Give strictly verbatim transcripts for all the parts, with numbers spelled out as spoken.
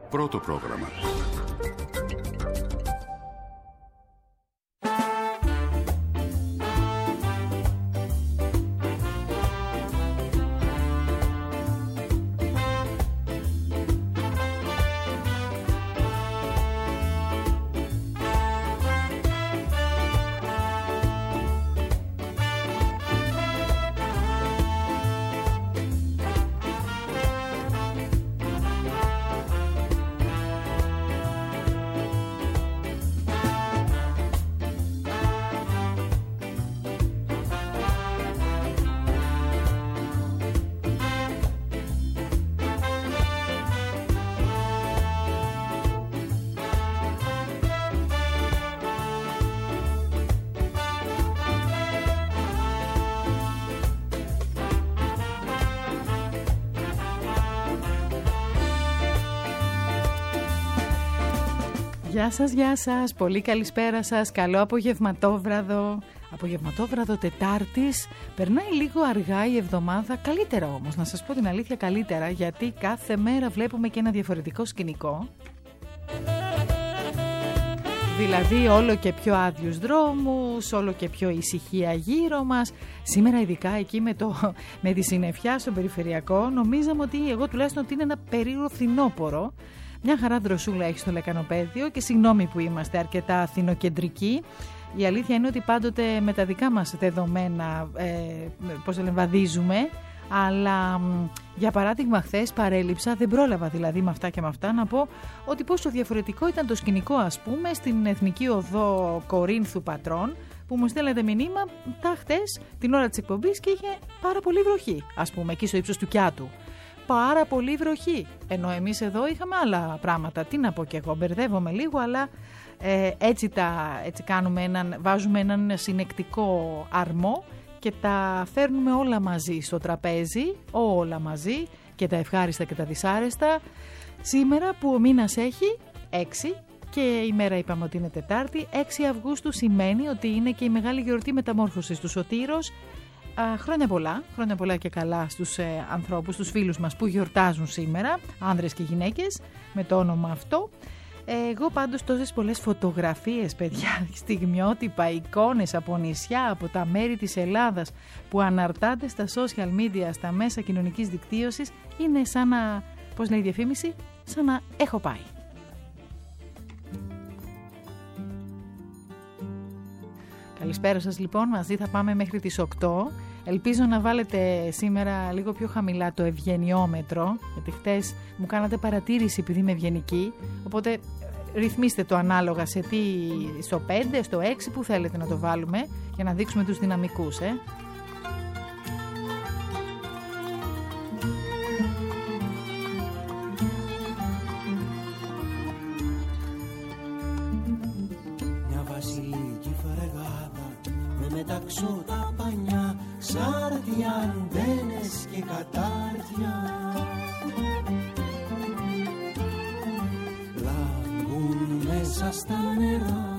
Πρώτο πρόγραμμα. Γεια σας, γεια σας, πολύ καλησπέρα σας, καλό απογευματόβραδο, απογευματόβραδο Τετάρτης. Περνάει λίγο αργά η εβδομάδα, καλύτερα όμως, να σας πω την αλήθεια, καλύτερα, γιατί κάθε μέρα βλέπουμε και ένα διαφορετικό σκηνικό. Δηλαδή όλο και πιο άδειους δρόμους, όλο και πιο ησυχία γύρω μας. Σήμερα ειδικά εκεί με, το, με τη συννεφιά στο περιφερειακό, νομίζαμε ότι εγώ τουλάχιστον ότι είναι ένα περίεργο φθινόπωρο. Μια χαρά δροσούλα έχει στο λεκανοπέδιο και συγγνώμη που είμαστε αρκετά αθηνοκεντρικοί. Η αλήθεια είναι ότι πάντοτε με τα δικά μας δεδομένα ε, πώς το λένε, βαδίζουμε. Αλλά για παράδειγμα χθες παρέλειψα, δεν πρόλαβα δηλαδή με αυτά και με αυτά να πω ότι πόσο διαφορετικό ήταν το σκηνικό, ας πούμε, στην Εθνική Οδό Κορίνθου Πατρών, που μου στέλνετε μηνύμα τα χτες την ώρα της εκπομπής και είχε πάρα πολύ βροχή, ας πούμε, εκεί στο ύψος του Κιάτου. Πάρα πολύ βροχή, ενώ εμείς εδώ είχαμε άλλα πράγματα. Τι να πω κι εγώ, μπερδεύομαι λίγο, αλλά ε, έτσι, τα, έτσι κάνουμε έναν, βάζουμε έναν συνεκτικό αρμό και τα φέρνουμε όλα μαζί στο τραπέζι, όλα μαζί, και τα ευχάριστα και τα δυσάρεστα. Σήμερα που ο μήνας έχει έξι και η μέρα είπαμε ότι είναι Τετάρτη, έξι Αυγούστου σημαίνει ότι είναι και η μεγάλη γιορτή μεταμόρφωσης του Σωτήρος. Α, χρόνια πολλά, χρόνια πολλά και καλά στους ε, ανθρώπους, στους φίλους μας που γιορτάζουν σήμερα, άνδρες και γυναίκες, με το όνομα αυτό. Ε, εγώ πάντως τόσες πολλές φωτογραφίες, παιδιά, στιγμιότυπα, εικόνες από νησιά, από τα μέρη της Ελλάδας που αναρτάται στα social media, στα μέσα κοινωνικής δικτύωσης, είναι σαν να, πώς λέει η διαφήμιση, σαν να έχω πάει. Καλησπέρα σας λοιπόν, μαζί θα πάμε μέχρι τις οκτώ. Ελπίζω να βάλετε σήμερα λίγο πιο χαμηλά το ευγενιόμετρο, γιατί χτες μου κάνατε παρατήρηση επειδή είμαι ευγενική, οπότε ρυθμίστε το ανάλογα σε τι, στο πέντε, στο έξι που θέλετε να το βάλουμε, για να δείξουμε τους δυναμικούς, ε. Μεταξώ τα πανιά, σάρτια, αντένες και κατάρτια. Λάμπουν μέσα στα νερά.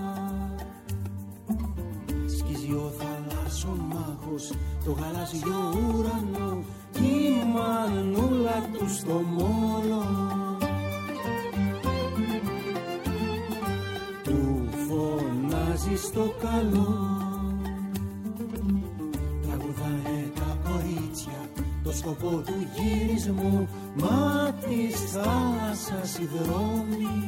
Σκίζει ο θαλάσσομάχος, το γαλάζιο ουρανό, κι η μανούλα του στο μόλο. Του φωνάζει στο καλό. Το σκοπό του γυρισμού, μα της θάλασσας οι δρόμοι.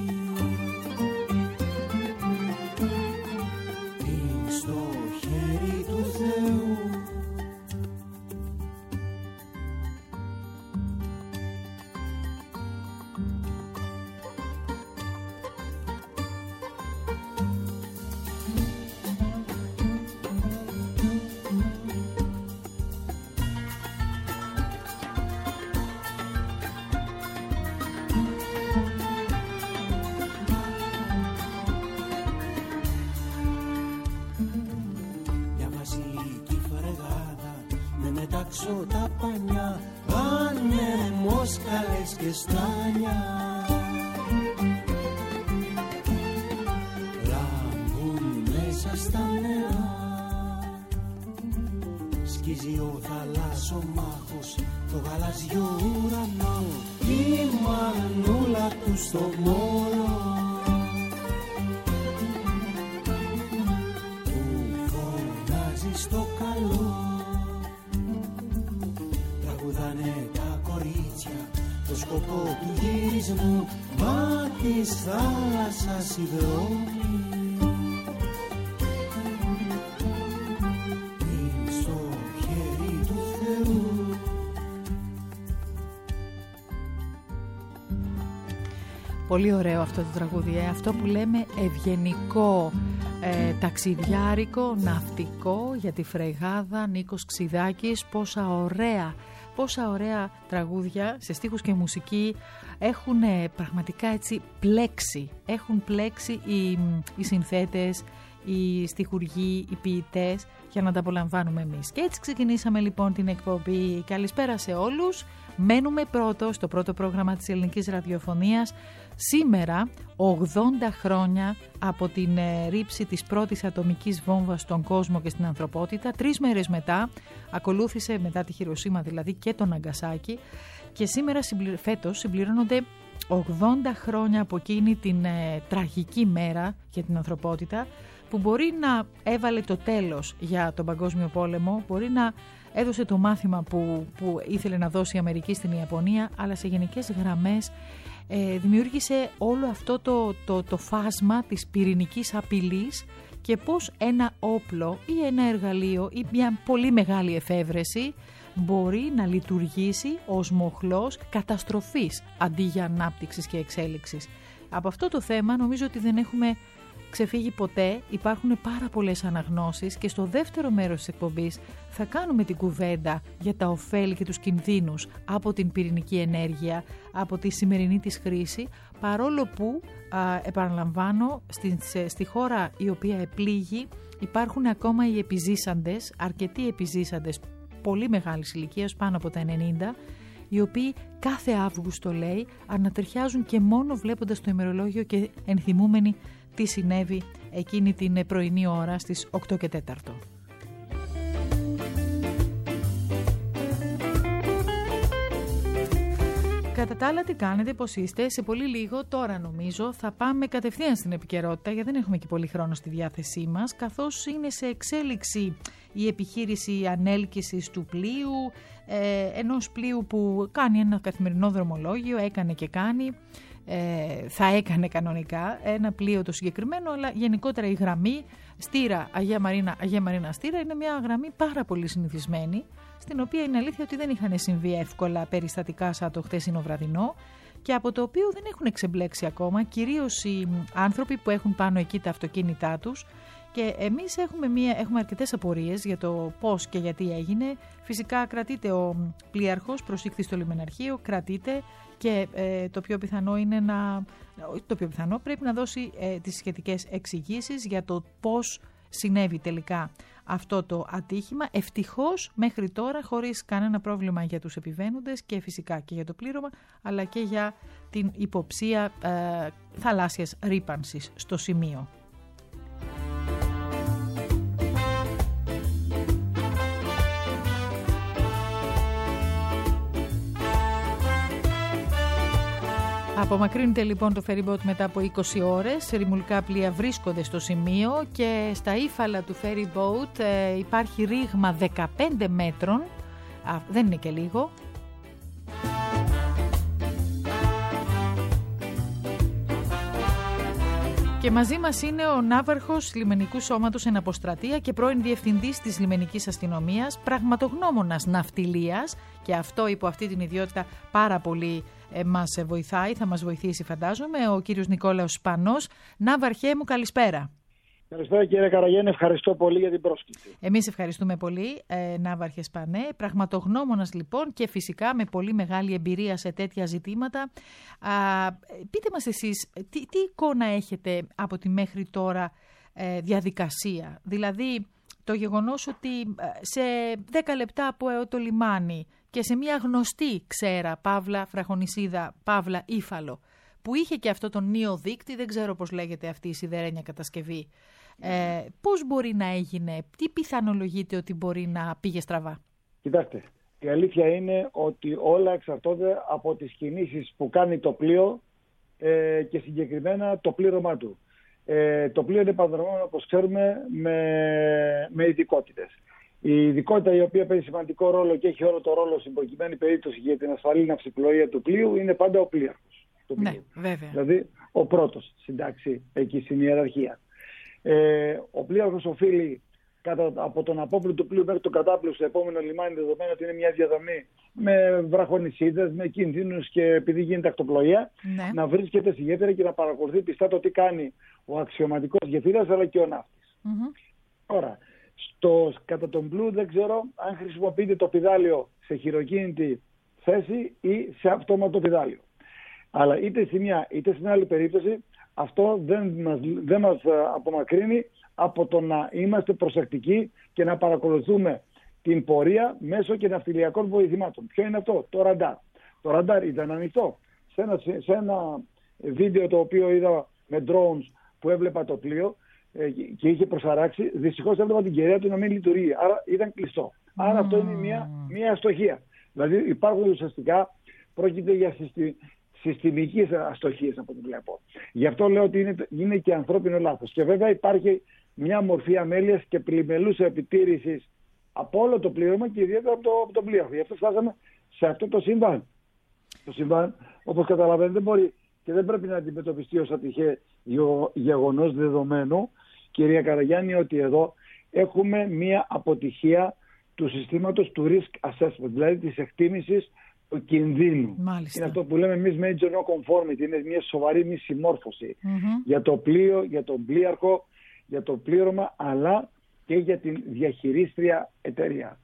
Είναι στο χέρι του Θεού. Τα πανιά, άνεμος, καλές και στάνια. Λάμπουν μέσα στα νερά. Σκίζει ο θαλάσσομάχος, το γαλάζιο ουρανό. μανούλα του στο μωρό. Του φωνάζει στο καλό. Τραγουδάνε τα κορίτσια το σκοπό του γυρισμού, μα της θάλασσας οι δρόμοι είναι στο χέρι του Θεού. Πολύ ωραίο αυτό το τραγούδι, ε? Αυτό που λέμε ευγενικό, ε, ταξιδιάρικο, ναυτικό, για τη Φρεγάδα, Νίκος Ξιδάκης. Πόσα ωραία, πόσα ωραία τραγούδια σε στίχους και μουσική έχουν ε, πραγματικά έτσι πλέξει, έχουν πλέξει οι, οι συνθέτες, οι στιχουργοί, οι ποιητές, για να τα απολαμβάνουμε εμείς. Και έτσι ξεκινήσαμε λοιπόν την εκπομπή. Καλησπέρα σε όλους. Μένουμε πρώτο στο πρώτο πρόγραμμα της ελληνικής ραδιοφωνίας. Σήμερα, ογδόντα χρόνια από την ε, ρήψη της πρώτης ατομικής βόμβας στον κόσμο και στην ανθρωπότητα. Τρεις μέρες μετά, ακολούθησε μετά τη Χιροσίμα δηλαδή και τον Ναγκασάκι, και σήμερα φέτος συμπληρώνονται ογδόντα χρόνια από εκείνη την ε, τραγική μέρα για την ανθρωπότητα, που μπορεί να έβαλε το τέλος για τον Παγκόσμιο Πόλεμο, μπορεί να έδωσε το μάθημα που, που ήθελε να δώσει η Αμερική στην Ιαπωνία, αλλά σε γενικές γραμμές ε, δημιούργησε όλο αυτό το, το, το φάσμα της πυρηνικής απειλής και πώς ένα όπλο ή ένα εργαλείο ή μια πολύ μεγάλη εφεύρεση μπορεί να λειτουργήσει ως μοχλός καταστροφής αντί για ανάπτυξης και εξέλιξης. Από αυτό το θέμα νομίζω ότι δεν έχουμε ξεφύγει ποτέ, υπάρχουν πάρα πολλές αναγνώσεις και στο δεύτερο μέρος της εκπομπής θα κάνουμε την κουβέντα για τα ωφέλη και τους κινδύνους από την πυρηνική ενέργεια, από τη σημερινή της χρήση, παρόλο που, α, επαναλαμβάνω, στη, σε, στη χώρα η οποία επλήγει υπάρχουν ακόμα οι επιζήσαντες, αρκετοί επιζήσαντες πολύ μεγάλης ηλικίας, πάνω από τα ενενήντα, οι οποίοι κάθε Αύγουστο, λέει, ανατριχιάζουν και μόνο βλέποντας το ημερολόγιο και ενθυμούμενοι τι συνέβη εκείνη την πρωινή ώρα στις οκτώ και τέσσερα. Κατά τα άλλα, τι κάνετε, πώς είστε? Σε πολύ λίγο, τώρα νομίζω, θα πάμε κατευθείαν στην επικαιρότητα, γιατί δεν έχουμε και πολύ χρόνο στη διάθεσή μας, καθώς είναι σε εξέλιξη η επιχείρηση ανέλκυσης του πλοίου, ε, ενός πλοίου που κάνει ένα καθημερινό δρομολόγιο, έκανε και κάνει, ε, θα έκανε κανονικά ένα πλοίο το συγκεκριμένο, αλλά γενικότερα η γραμμή Στήρα, Αγία Μαρίνα, Αγία Μαρίνα Στήρα είναι μια γραμμή πάρα πολύ συνηθισμένη, στην οποία είναι αλήθεια ότι δεν είχαν συμβεί εύκολα περιστατικά σαν το χθεσινό βραδινό και από το οποίο δεν έχουν εξεμπλέξει ακόμα, κυρίως οι άνθρωποι που έχουν πάνω εκεί τα αυτοκίνητά τους. Και εμείς έχουμε, μία, έχουμε αρκετές απορίες για το πώς και γιατί έγινε. Φυσικά κρατείται ο πλοίαρχος, προσήχθη στο λιμεναρχείο, κρατείται και ε, το πιο πιθανό είναι να... Το πιο πιθανό πρέπει να δώσει ε, τις σχετικές εξηγήσεις για το πώς συνέβη τελικά αυτό το ατύχημα. Ευτυχώς μέχρι τώρα χωρίς κανένα πρόβλημα για τους επιβαίνοντες και φυσικά και για το πλήρωμα, αλλά και για την υποψία ε, θαλάσσιας ρύπανσης στο σημείο. Απομακρύνεται λοιπόν το ferryboat μετά από είκοσι ώρες. Ρημουλικά πλοία βρίσκονται στο σημείο και στα ύφαλα του ferryboat ε, υπάρχει ρήγμα δεκαπέντε μέτρων. Α, δεν είναι και λίγο. Και μαζί μας είναι ο ναύαρχος λιμενικού σώματος εν αποστρατεία και πρώην διευθυντής της λιμενικής αστυνομίας, πραγματογνώμονας ναυτιλίας, και αυτό υπό αυτή την ιδιότητα πάρα πολύ ε, μας βοηθάει, θα μας βοηθήσει φαντάζομαι, ο κύριος Νικόλαος Σπανός. Ναύαρχέ μου, καλησπέρα. Καλησπέρα κύριε Καραγιάννη, ευχαριστώ πολύ για την πρόσκληση. Εμείς ευχαριστούμε πολύ, ε, Ναύαρχε Σπανέ, πραγματογνώμονας λοιπόν και φυσικά με πολύ μεγάλη εμπειρία σε τέτοια ζητήματα. Α, πείτε μας εσείς, τι, τι εικόνα έχετε από τη μέχρι τώρα ε, διαδικασία, δηλαδή το γεγονός ότι σε δέκα λεπτά από το λιμάνι και σε μια γνωστή ξέρα, παύλα βραχονησίδα, παύλα ύφαλο, που είχε και αυτό τον νίο δείκτη, δεν ξέρω πώς λέγεται αυτή η σιδερένια κατασκευή, ε, πώς μπορεί να έγινε, τι πιθανολογείται ότι μπορεί να πήγε στραβά? Κοιτάξτε, Η αλήθεια είναι ότι όλα εξαρτώνται από τις κινήσεις που κάνει το πλοίο ε, και συγκεκριμένα το πλήρωμά του. Ε, το πλοίο είναι παντρεμένο, όπως ξέρουμε, με, με ειδικότητες. Η ειδικότητα η οποία παίζει σημαντικό ρόλο και έχει όλο το ρόλο στην προκειμένη περίπτωση για την ασφαλή ναυσιπλοεία του πλοίου είναι πάντα ο πλοίαρχος. Ναι, βέβαια. Δηλαδή ο πρώτος στην τάξη, εκεί στην ιεραρχία. Ε, ο πλοίαρχος οφείλει κατά, από τον απόπλου του πλοίου μέχρι τον κατάπλου στο επόμενο λιμάνι, δεδομένου ότι είναι μια διαδρομή με βραχονησίδες, με κινδύνους και επειδή γίνεται ακτοπλοεία, ναι. να βρίσκεται στη γέφυρα και να παρακολουθεί πιστά το τι κάνει ο αξιωματικός γεφύρας αλλά και ο ναύτης. Mm-hmm. Τώρα, στο, κατά τον Blue δεν ξέρω αν χρησιμοποιείται το πηδάλιο σε χειροκίνητη θέση ή σε αυτόματο πηδάλιο. Αλλά είτε στη μια είτε στην άλλη περίπτωση αυτό δεν μας, δεν μας απομακρύνει από το να είμαστε προσεκτικοί και να παρακολουθούμε την πορεία μέσω και ναυτιλιακών βοηθημάτων. Ποιο είναι αυτό? Το ραντάρ. Το ραντάρ ήταν ανοιχτό. Σε ένα, σε ένα βίντεο το οποίο είδα με drones που έβλεπα το πλοίο ε, και είχε προσαράξει, δυστυχώς έβλεπα την κεραία του να μην λειτουργεί. Άρα ήταν κλειστό. Άρα mm. αυτό είναι μια, μια αστοχία. Δηλαδή υπάρχουν ουσιαστικά, πρόκειται για συστη, συστημικές αστοχίες από ό,τι βλέπω. Γι' αυτό λέω ότι είναι, είναι και ανθρώπινο λάθος. Και βέβαια υπάρχει μια μορφή αμέλειας και πλημελούς επιτήρησης από όλο το πλήρωμα και ιδιαίτερα από το, από το πλοίο. Γι' αυτό φτάσαμε σε αυτό το συμβάν. Το συμβάν, όπως καταλαβαίνετε, δεν μπορεί και δεν πρέπει να αντιμετωπιστεί ως ατυχέ γεγονός, δεδομένου, κυρία Καραγιάννη, ότι εδώ έχουμε μια αποτυχία του συστήματος του risk assessment, δηλαδή της εκτίμησης του κινδύνου. Μάλιστα. Είναι αυτό που λέμε εμείς major non-conformity, είναι μια σοβαρή μη συμμόρφωση mm-hmm. για το πλοίο, για τον πλοίαρχο, για το πλήρωμα, αλλά και για την διαχειρίστρια εταιρεία.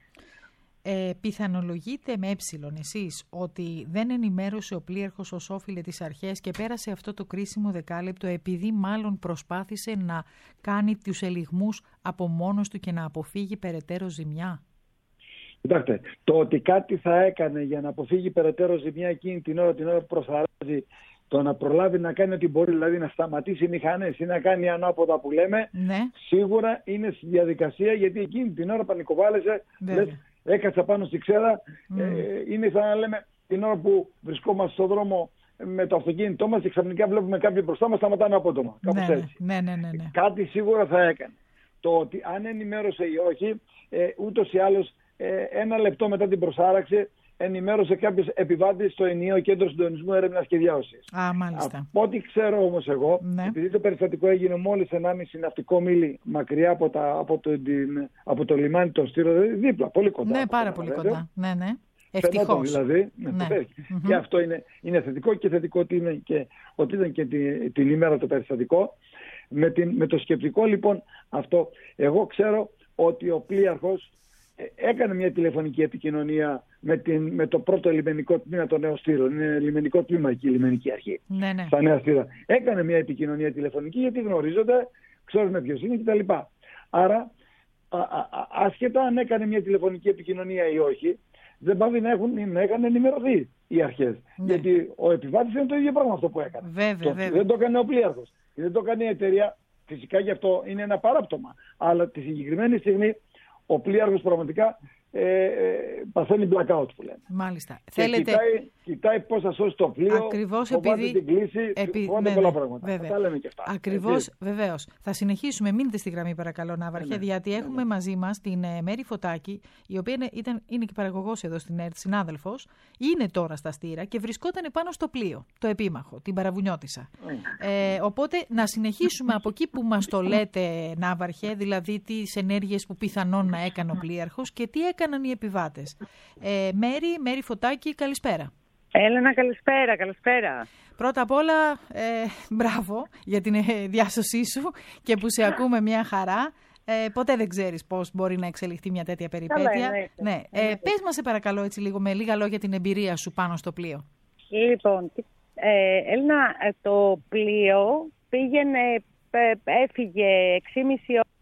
Ε, πιθανολογείτε με έψιλον εσείς ότι δεν ενημέρωσε ο πλοίαρχος ως όφιλε τις αρχές και πέρασε αυτό το κρίσιμο δεκάλεπτο επειδή μάλλον προσπάθησε να κάνει τους ελιγμούς από μόνος του και να αποφύγει περαιτέρω ζημιά? Κοιτάξτε, το ότι κάτι θα έκανε για να αποφύγει περαιτέρω ζημιά εκείνη την ώρα, την ώρα που προσαράζει, το να προλάβει να κάνει ό,τι μπορεί, δηλαδή να σταματήσει μηχανές ή να κάνει ανάποδα που λέμε, ναι. σίγουρα είναι στη διαδικασία, γιατί εκείνη την ώρα πανικοβάλλεσαι, λες, έκατσα πάνω στη ξέρα, mm. ε, είναι σαν να λέμε την ώρα που βρισκόμαστε στον δρόμο με το αυτοκίνητό μας και ξαφνικά βλέπουμε κάποιοι μπροστά μας σταματάνε απότομα. Κάπως ναι, έτσι. Ναι, ναι, ναι, ναι. Κάτι σίγουρα θα έκανε. Το ότι αν ενημέρωσε ή όχι, ε, ούτως ή άλλως ε, ένα λεπτό μετά την προσάραξη ενημέρωσε κάποιος επιβάτης στο ενιαίο κέντρο συντονισμού έρευνας και διάσωσης. Α, μάλιστα. Από ό,τι ξέρω όμως εγώ, ναι. επειδή το περιστατικό έγινε μόλις ενάμιση ναυτικό μίλι μακριά από, τα, από, το, την, από το λιμάνι των Στήρων, δίπλα, πολύ κοντά. Ναι, πάρα πολύ βέβαια. κοντά. Ναι, ναι. Ευτυχώς. Δηλαδή, ναι, ναι. Mm-hmm. Και αυτό είναι, είναι θετικό και θετικό ότι, είναι και, ότι ήταν και την, την ημέρα το περιστατικό. Με, την, με το σκεπτικό λοιπόν αυτό, εγώ ξέρω ότι ο πλοίαρχος έκανε μια τηλεφωνική επικοινωνία με, την, με το πρώτο λιμενικό τμήμα των Νέων Στήρων. Είναι λιμενικό τμήμα εκεί η λιμενική αρχή. Ναι, ναι. Στα Νέα Στήρα. Έκανε μια επικοινωνία τηλεφωνική γιατί γνωρίζονται, ξέρουμε ποιος είναι κτλ. Άρα, α, α, άσχετα αν έκανε μια τηλεφωνική επικοινωνία ή όχι, δεν πάβει να, έχουν, να είχαν ενημερωθεί οι αρχές. Ναι. Γιατί ο επιβάτης είναι το ίδιο πράγμα αυτό που έκανε. Βέβαια, το, βέβαια. Δεν το έκανε ο πλοίαρχος. Δεν το έκανε η εταιρεία. Φυσικά γι' αυτό είναι ένα παράπτωμα. Αλλά τη συγκεκριμένη στιγμή ο πλοίαρχος πραγματικά ε, ε, παθαίνει blackout που λέμε. Μάλιστα. Και Θέλετε... κοιτάει, κοιτάει πώς θα σώσει το πλοίο, ακριβώς επειδή... την κλίση, επί... φοβάται πολλά πράγματα. Βέβαια. Τα λέμε και αυτά. Ακριβώς, βεβαίως. Θα συνεχίσουμε, μείνετε στη γραμμή παρακαλώ Ναύαρχε, ναι, γιατί ναι, έχουμε ναι. μαζί μας την ε, Μέρη Φωτάκη, η οποία είναι, ήταν, είναι και παραγωγός εδώ στην ΕΡΤ, συνάδελφος, είναι τώρα στα Στήρα και βρισκόταν πάνω στο πλοίο, το επίμαχο, την Παραβουνιώτισσα. Mm. Ε, οπότε να συνεχίσουμε από εκεί που μας το λέτε Ναύαρχε, δηλαδή τις ενέργειες που πιθανόν να έκανε ο πλοίαρχος και τι έκαναν οι επιβάτες. Ε, Μέρη, Μέρη Φωτάκη, καλησπέρα. Έλενα, καλησπέρα, καλησπέρα. Πρώτα απ' όλα, ε, μπράβο για την ε, διάσωσή σου και που σε ακούμε μια χαρά. Ε, ποτέ δεν ξέρεις πώς μπορεί να εξελιχθεί μια τέτοια περιπέτεια. Καλά, ναι. ε, πες μας σε παρακαλώ έτσι λίγο με λίγα λόγια την εμπειρία σου πάνω στο πλοίο. Λοιπόν, ε, Έλενα, το πλοίο πήγαινε, έφυγε έξι και μισή ώρα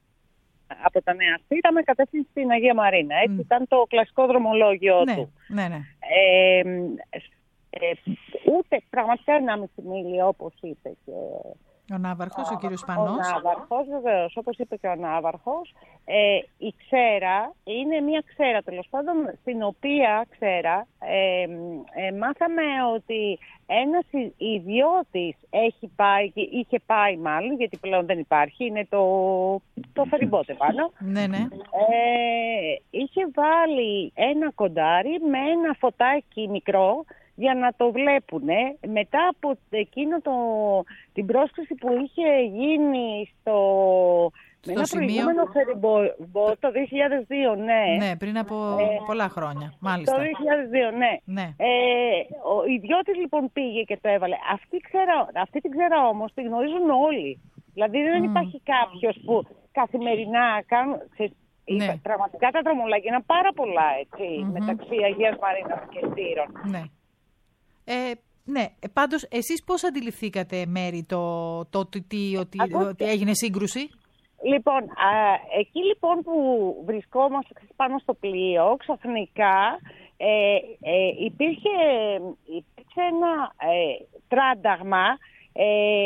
από τα Νέα Στήρα με κατεύθυνση στην Αγία Μαρίνα. Έτσι mm. ήταν το κλασικό δρομολόγιο ναι, του. Ναι, ναι. Ε, ε, ούτε πραγματικά ενάμιση μίλια όπως είπε και Ο Ναύαρχος, ο κύριος Πανός. Ο Ναύαρχος, βεβαίως, όπως είπε και ο Ναύαρχος. Ε, η ξέρα είναι μια ξέρα, τέλος πάντων, στην οποία ξέρα ε, ε, μάθαμε ότι ένας ιδιώτης έχει πάει, είχε πάει μάλλον, γιατί πλέον δεν υπάρχει, είναι το, το φεριμπότε πάνω. Ναι, ναι. Ε, είχε βάλει ένα κοντάρι με ένα φωτάκι μικρό, για να το βλέπουνε. Μετά από εκείνο το, την πρόσκληση που είχε γίνει στο, με ένα σημείο... προηγούμενο φεριμπό το δύο χιλιάδες δύο, ναι. Ναι, πριν από ε, πολλά χρόνια, μάλιστα. Το δύο χιλιάδες δύο, ναι. ναι. Ε, ο ιδιώτης λοιπόν πήγε και το έβαλε. Αυτή, ξέρα, αυτή την ξέρα όμως τη γνωρίζουν όλοι. Δηλαδή δεν mm. υπάρχει κάποιος που καθημερινά κάνουν... Ναι. Πραγματικά τα δρομολόγια είναι πάρα πολλά, έτσι, mm-hmm. μεταξύ Αγίας Μαρίνας και Στήρων. Ναι. Ε, ναι, πάντως εσείς πώς αντιληφθήκατε, Μέρη, το, το, το τι, ότι, ότι έγινε σύγκρουση? Λοιπόν, α, εκεί λοιπόν που βρισκόμαστε πάνω στο πλοίο, ξαφνικά ε, ε, υπήρχε, υπήρξε ένα ε, τράνταγμα. Ε,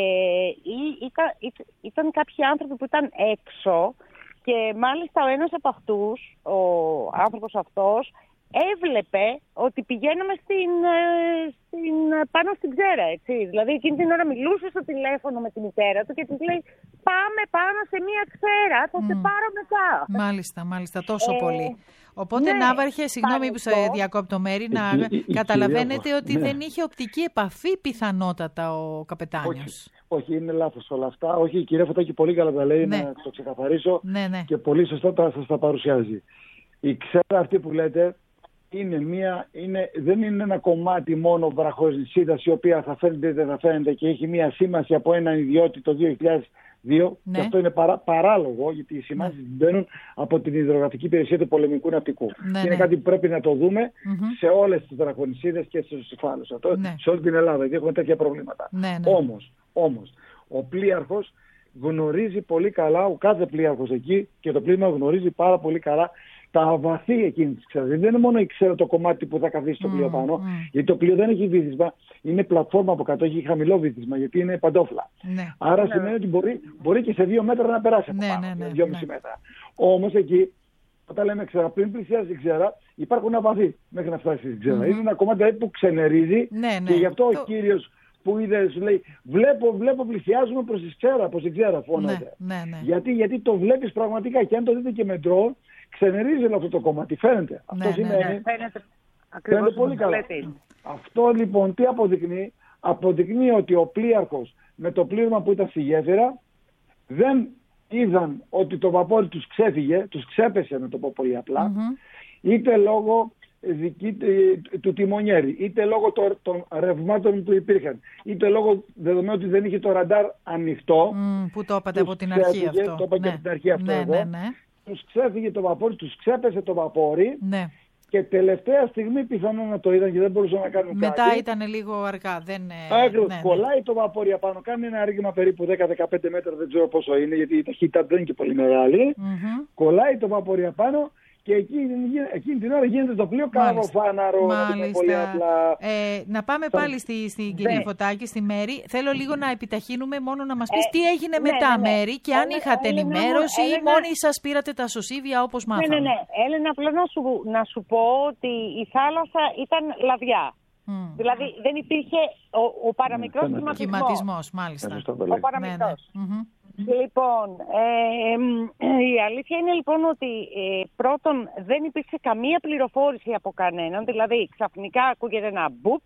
ή, ήταν, ή, ήταν κάποιοι άνθρωποι που ήταν έξω και μάλιστα ο ένας από αυτούς, ο άνθρωπος αυτός, έβλεπε ότι πηγαίναμε στην, στην, πάνω στην ξέρα, έτσι. Δηλαδή εκείνη την ώρα μιλούσε στο τηλέφωνο με τη μητέρα του και της λέει πάμε πάνω σε μία ξέρα, θα σε mm. πάρω μετά. Μάλιστα, μάλιστα, τόσο ε, πολύ. Οπότε, ναι, Ναύαρχε, συγγνώμη που σε διακόπτω, Μέρη, να η, η, καταλαβαίνετε η ότι ναι. δεν είχε οπτική επαφή πιθανότατα ο καπετάνιος. Όχι, όχι, είναι λάθος όλα αυτά. Όχι, η κυρία Φωτάκη πολύ καλά τα λέει, ναι. να το ξεκαθαρίσω ναι, ναι. και πολύ σωστά τα, σας τα παρουσιάζει. Η ξέρα αυτή που λέτε είναι μία, είναι, δεν είναι ένα κομμάτι μόνο βραχονισίδας η οποία θα φαίνεται ή δεν θα φαίνεται και έχει μία σήμαση από έναν ιδιώτη το δύο χιλιάδες δύο ναι. και αυτό είναι παρά, παράλογο γιατί οι σημάσεις ναι. μπαίνουν από την υδρογραφική υπηρεσία του πολεμικού ναυτικού. Ναι, είναι ναι. κάτι που πρέπει να το δούμε mm-hmm. σε όλες τις βραχονισίδες και στους υφάλους. Ναι. Σε όλη την Ελλάδα, γιατί έχουμε τέτοια προβλήματα. Ναι, ναι. Όμως, όμως, ο πλοίαρχος γνωρίζει πολύ καλά, ο κάθε πλοίαρχος εκεί και το πλοίο γνωρίζει πάρα πολύ καλά τα βαθύ εκείνη της ξέρας. Δεν είναι μόνο η ξέρα το κομμάτι που θα καθίσει το πλοίο πάνω, mm, mm. γιατί το πλοίο δεν έχει βύθισμα, είναι πλατφόρμα από κάτω, έχει χαμηλό βύθισμα, γιατί είναι παντόφλα. Ναι. Άρα ναι. σημαίνει ότι μπορεί, μπορεί και σε δύο μέτρα να περάσει από ναι, πάνω, ναι, ναι, δύο κόμμα πέντε ναι. μέτρα. Όμως εκεί, όταν λέμε ξέρα, πριν πλησιάζει η ξέρα, υπάρχουν ένα βαθύ μέχρι να φτάσει η ξέρα. Mm-hmm. Είναι ένα κομμάτι που ξενερίζει ναι, ναι. και γι' αυτό το... ο κύριος που είδε, σου λέει, βλέπω, βλέπω πλησιάζουμε προς τη ξέρα, προς την ξέρα φώνεται. Ναι, ναι, ναι. Γιατί, γιατί το βλέπεις πραγματικά και αν το δείτε και με ντρόουν, ξενερίζει όλο αυτό το κομμάτι. Φαίνεται. Αυτό ναι, σημαίνει. Ναι, φαίνεται, φαίνεται πολύ καλά. Αυτό λοιπόν τι αποδεικνύει? Αποδεικνύει ότι ο πλοίαρχος με το πλήρωμα που ήταν στη γέφυρα δεν είδαν ότι το βαπόρι τους ξέφυγε, τους ξέπεσε, να το πω πολύ απλά, mm-hmm. είτε λόγω δική, του τιμονιέρη, είτε λόγω των, των ρευμάτων που υπήρχαν, είτε λόγω δεδομένου ότι δεν είχε το ραντάρ ανοιχτό. Mm, που το είπατε από την αρχή αυτό. Το είπα ναι. και από την αρχή αυτό ναι, εδώ. Ναι, ναι. Τους ξέφυγε το βαπόρι, τους ξέπεσε το βαπόρι ναι. και τελευταία στιγμή πιθανόν να το είδαν και δεν μπορούσαν να κάνουν Μετά κάτι. Μετά ήταν λίγο αργά. Δεν... Άγρος, ναι, κολλάει ναι. το βαπόρι απάνω, κάνει ένα ρήγμα περίπου δέκα με δεκαπέντε μέτρα, δεν ξέρω πόσο είναι γιατί η ταχύτητα δεν είναι και πολύ μεγάλη. Mm-hmm. Κολλάει το βαπόρι απάνω και εκείνη, εκείνη την ώρα γίνεται το πλοίο καβοφάναρο. Μάλιστα. Ε, να πάμε το... πάλι στη, στην κυρία Φωτάκη, στη Μέρη. Θέλω λίγο να επιταχύνουμε μόνο να μας πεις ε, τι έγινε ναι, μετά, ναι, ναι. Μέρη, και αν είχατε Έλενα, ενημέρωση Έλενα, ή μόνοι σας πήρατε τα σωσίβια όπως μάθαμε. Ναι, ναι, ναι. Έλενα, απλά να σου, να σου πω ότι η θάλασσα ήταν λαδιά. Mm. Δηλαδή δεν υπήρχε ο, ο παραμικρός mm. κυματισμός. Μάλιστα. Ο παραμικρός. Ναι, ναι. Mm-hmm. Λοιπόν, ε, ε, η αλήθεια είναι λοιπόν ότι ε, πρώτον δεν υπήρξε καμία πληροφόρηση από κανέναν, δηλαδή ξαφνικά ακούγεται ένα μπουπ,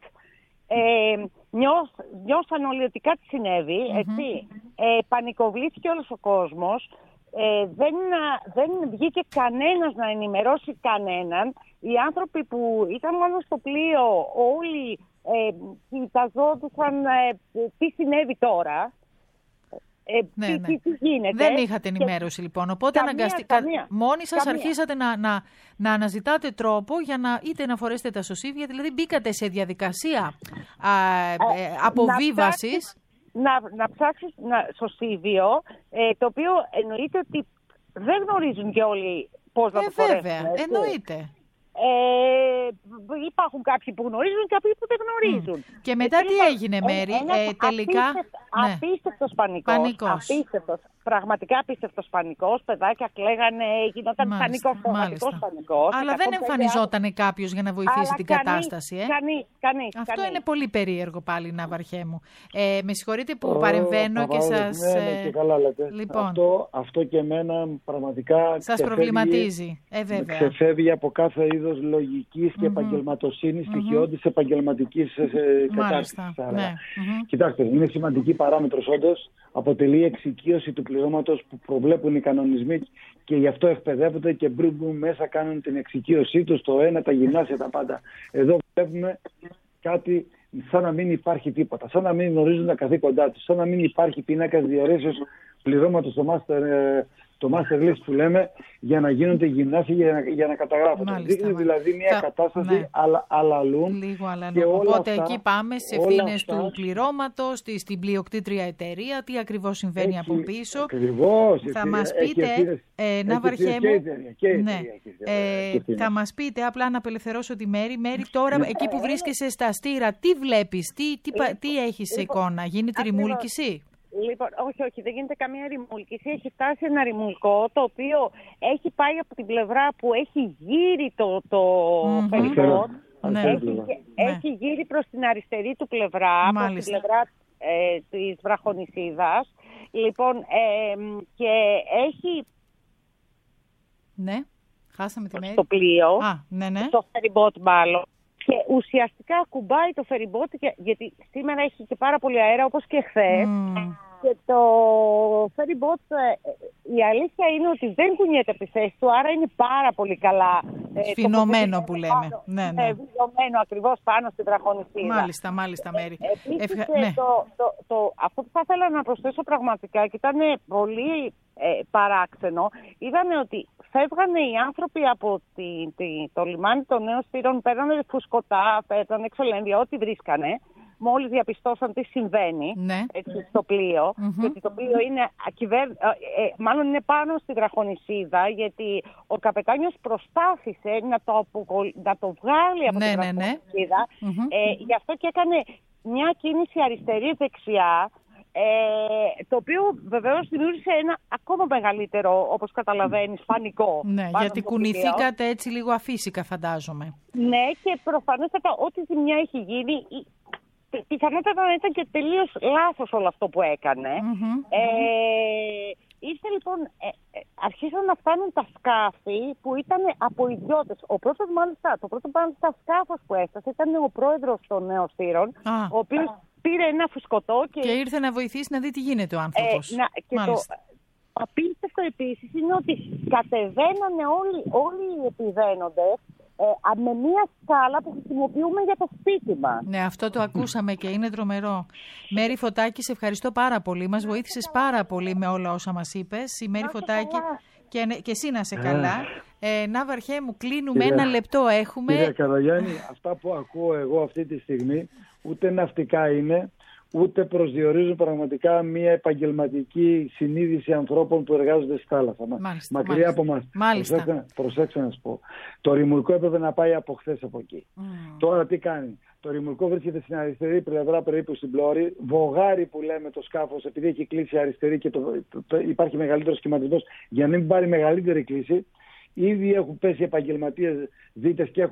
ε, νιώσ, νιώσαν όλοι ότι κάτι συνέβη, mm-hmm. έτσι, ε, πανικοβλήθηκε όλος ο κόσμος, ε, δεν, δεν βγήκε κανένας να ενημερώσει κανέναν, οι άνθρωποι που ήταν μόνο στο πλοίο όλοι ε, κοιταζόντουσαν ε, τι συνέβη τώρα. Ε, ναι, τι, ναι. τι, τι γίνεται. Δεν είχατε ενημέρωση και... λοιπόν, οπότε αναγκαστικά μόνοι σας καμία. αρχίσατε να, να, να αναζητάτε τρόπο για να είτε να φορέσετε τα σωσίβια, δηλαδή μπήκατε σε διαδικασία α, ε, ε, αποβίβασης. Να, να ψάξεις να, σωσίβιο, ε, το οποίο εννοείται ότι δεν γνωρίζουν και όλοι πώς να ε, το φορέσουν. Βέβαια, έτσι. Εννοείται. Ε, υπάρχουν κάποιοι που γνωρίζουν και κάποιοι που δεν γνωρίζουν. Mm. Και μετά ε, τι έγινε, Μέρη, ένα, ε, τελικά... Αφήστε, Ναι. Απίστευτος πανικός. Πανικός. Απίστευτος. Πραγματικά απίστευτος πανικός. Παιδάκια κλαίγανε, γινόταν πανικός, πραγματικός πανικός. Αλλά δεν εμφανιζόταν κάποιος για να βοηθήσει Αλλά την κανείς, κατάσταση. Ε? Κανείς, κανείς, Αυτό κανείς. είναι πολύ περίεργο πάλι, Ναύαρχέ μου. Ε, με συγχωρείτε που Ω, παρεμβαίνω και Παπάδε, σας... Ναι, ναι, και καλά λέτε. Λοιπόν. Αυτό, αυτό και εμένα πραγματικά Σας ξεφεύγει, προβληματίζει. Ε, βέβαια. ξεφεύγει από κάθε είδος λογικής και mm-hmm. επαγγελματοσύνης, mm-hmm. στοιχειώδης επαγγελματικής ε, κατάστασης. Ναι. Mm-hmm. Κοιτάξτε, είναι σημαντική παράμετρος όντως. Αποτελεί εξοικείωση του πληρώματος που προβλέπουν οι κανονισμοί και γι' αυτό εκπαιδεύονται και μπρούμπουν μέσα, κάνουν την εξοικείωσή τους, το ένα, τα γυμνάσια, τα πάντα. Εδώ βλέπουμε κάτι σαν να μην υπάρχει τίποτα, σαν να μην γνωρίζουν τα καθήκοντά τους, σαν να μην υπάρχει πίνακας διορίσεως πληρώματος στο master, το master list που λέμε, για να γίνονται γυμνάσια, για να, για να καταγράφονται. Δείχνει δηλαδή μια θα, κατάσταση ναι. αλα, αλαλούν. Λίγο αλαλούν. Οπότε αυτά, εκεί πάμε στις ευθύνες του πληρώματος, στη, στην πλειοκτήτρια εταιρεία, τι ακριβώς συμβαίνει έχει, από πίσω. Ακριβώς. Θα μας πείτε, ε, Ναύαρχέ μου, ναι, ε, θα μας πείτε, απλά να απελευθερώσω τη Μέρη. Μέρη, τώρα εκεί που βρίσκεσαι στα Στήρα, τι βλέπεις, τι, τι, τι, τι έχεις σε εικόνα, γίνεται ρημούλκηση? Λοιπόν, όχι, όχι, δεν γίνεται καμία ρημούλκηση. Έχει φτάσει ένα ρημουλκό το οποίο έχει πάει από την πλευρά που έχει γύρει το, το mm-hmm. φεριμπότ. Ναι. Έχει, ναι. έχει γύρει προς την αριστερή του πλευρά, προς την πλευρά ε, της βραχονησίδας. Λοιπόν, ε, και έχει... Ναι, χάσαμε τη Μέρη. Στο πλοίο, Α, ναι, ναι. στο φεριμπότ μάλλον. Και ουσιαστικά ακουμπάει το φεριμπότ, γιατί σήμερα έχει και πάρα πολύ αέρα όπως και χθες. Mm. Και το φεριμπότ, η αλήθεια είναι ότι δεν κουνιέται από τη θέση του, άρα είναι πάρα πολύ καλά. Σφινωμένο που λέμε. Πάνω, ναι, ναι. Σφινωμένο ακριβώς πάνω στην βραχονησίδα. Μάλιστα, μάλιστα, Μέρη. Ε, επίσης, Ευχα... ναι. το, το, το, αυτό που θα ήθελα να προσθέσω πραγματικά, και ήταν πολύ ε, παράξενο, ήταν ότι φεύγανε οι άνθρωποι από τη, τη, το λιμάνι των Νέων Στήρων, παίρνανε φουσκωτά, παίρνανε εξολένδια, ό,τι βρίσκανε. Μόλις διαπιστώσαν τι συμβαίνει ναι. έτσι, στο πλοίο, mm-hmm. και ότι το πλοίο είναι, ακυβέρ... ε, ε, μάλλον είναι πάνω στη βραχονησίδα, γιατί ο καπετάνιος προσπάθησε να το, αποκολ... να το βγάλει από ναι, τη βραχονησίδα, ναι, ναι. Ε, γι' αυτό και έκανε μια κίνηση αριστερή-δεξιά, ε, το οποίο βεβαίως δημιούργησε ένα ακόμα μεγαλύτερο, όπως καταλαβαίνεις, πανικό. Ναι, γιατί κουνηθήκατε έτσι λίγο αφύσικα, φαντάζομαι. Ναι, και προφανέστατα ό,τι ζημιά έχει γίνει, πιθανότατα να ήταν και τελείως λάθος όλο αυτό που έκανε. Mm-hmm. Ε, ήρθε λοιπόν, ε, ε, αρχίσαν να φτάνουν τα σκάφη που ήταν από ιδιώτες. Ο πρώτος μάλιστα, το πρώτο μάλιστα σκάφος που έφτασε ήταν ο πρόεδρος των Νέων Στήρων, ah. ο οποίος ah. πήρε ένα φουσκωτό και... και ήρθε να βοηθήσει να δει τι γίνεται ο άνθρωπος. Ε, να, και μάλιστα. Το απίστευτο επίσης είναι ότι κατεβαίνανε όλοι, όλοι οι επιβαίνοντες Ε, με μία σκάλα που χρησιμοποιούμε για το σπίτι μας. Ναι, αυτό το ακούσαμε και είναι τρομερό. Μέρη Φωτάκη, σε ευχαριστώ πάρα πολύ. Μας βοήθησες πάρα πολύ με όλα όσα μας είπες. Η Μέρη Φωτάκη και, και εσύ να σε καλά. Ε, Ναύαρχέ μου, κλείνουμε, κύριε, ένα λεπτό έχουμε. Κύριε Καραγιάννη, αυτά που ακούω εγώ αυτή τη στιγμή ούτε ναυτικά είναι, ούτε προσδιορίζουν πραγματικά μια επαγγελματική συνείδηση ανθρώπων που εργάζονται στη θάλασσα. Μάλιστα, μακριά μάλιστα. από εμάς. Προσέξτε, προσέξτε να σου πω. Το ρημουλκό έπρεπε να πάει από χθες από εκεί. Mm. Τώρα τι κάνει? Το ρημουλκό βρίσκεται στην αριστερή πλευρά, περίπου στην πλώρη. Βογάρι που λέμε το σκάφος, επειδή έχει κλείσει αριστερή και το, το, το, υπάρχει μεγαλύτερο σχηματισμός, για να μην πάρει μεγαλύτερη κλίση. Ήδη έχουν πέσει επαγγελματίες δίτες και έχουν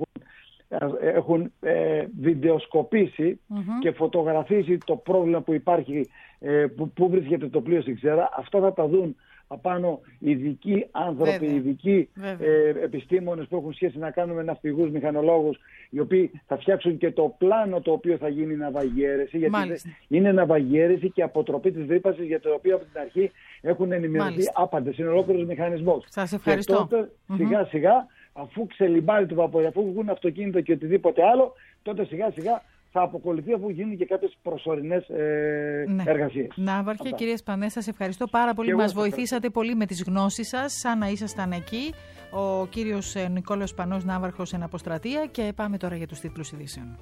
έχουν ε, βιντεοσκοπήσει mm-hmm. και φωτογραφίσει το πρόβλημα που υπάρχει, ε, που, που βρίσκεται το πλοίο στην ξέρα. Αυτά θα τα δουν απάνω ειδικοί άνθρωποι, Βέβαια. ειδικοί ε, επιστήμονες που έχουν σχέση να κάνουν με ναυπηγούς, μηχανολόγους, οι οποίοι θα φτιάξουν και το πλάνο το οποίο θα γίνει ναυαγιέρεση, γιατί Μάλιστα. είναι ναυαγιέρεση και αποτροπή της ρύπασης, για το οποίο από την αρχή έχουν ενημερωθεί άπαντες. Είναι ολόκληρος μηχανισμός. Σας ευχαριστώ. Και τότε mm-hmm. σιγά σιγά, αφού ξελιμπάρει το βαπόρι, αφού βγουν αυτοκίνητα και οτιδήποτε άλλο, τότε σιγά σιγά θα αποκολληθεί, αφού γίνουν και κάποιες προσωρινές ε, ναι. εργασίες. Ναύαρχε, κύριε Σπανέ, σας ευχαριστώ πάρα πολύ. Μας βοηθήσατε πολύ με τις γνώσεις σας, σαν να ήσασταν εκεί. Ο κύριος Νικόλαος Σπανός, ναύαρχος εν αποστρατεία, και πάμε τώρα για τους τίτλους ειδήσεων.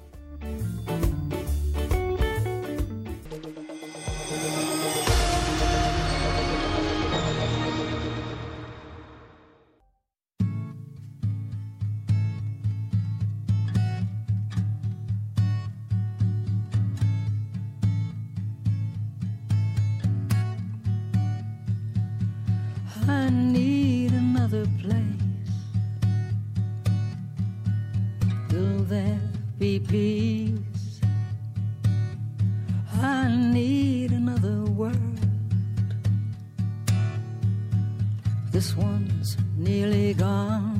I need another place. Will there be peace? I need another world. This one's nearly gone.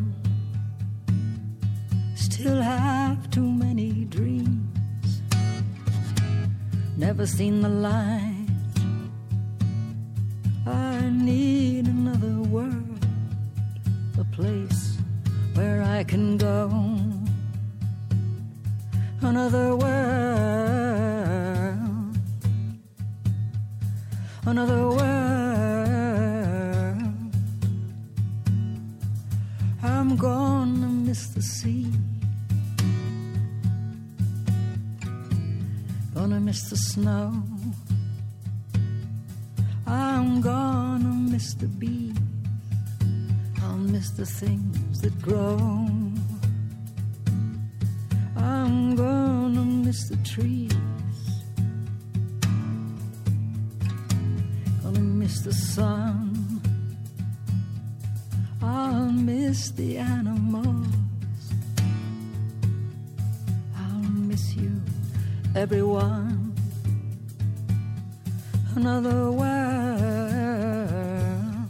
Still have too many dreams. Never seen the light. I need another world. A place where I can go. Another world. Another world. I'm gonna miss the sea. Gonna miss the snow. I'm gonna miss the bees. I'll miss the things that grow. I'm gonna miss the trees. Gonna miss the sun. I'll miss the animals. I'll miss you, everyone. Another world.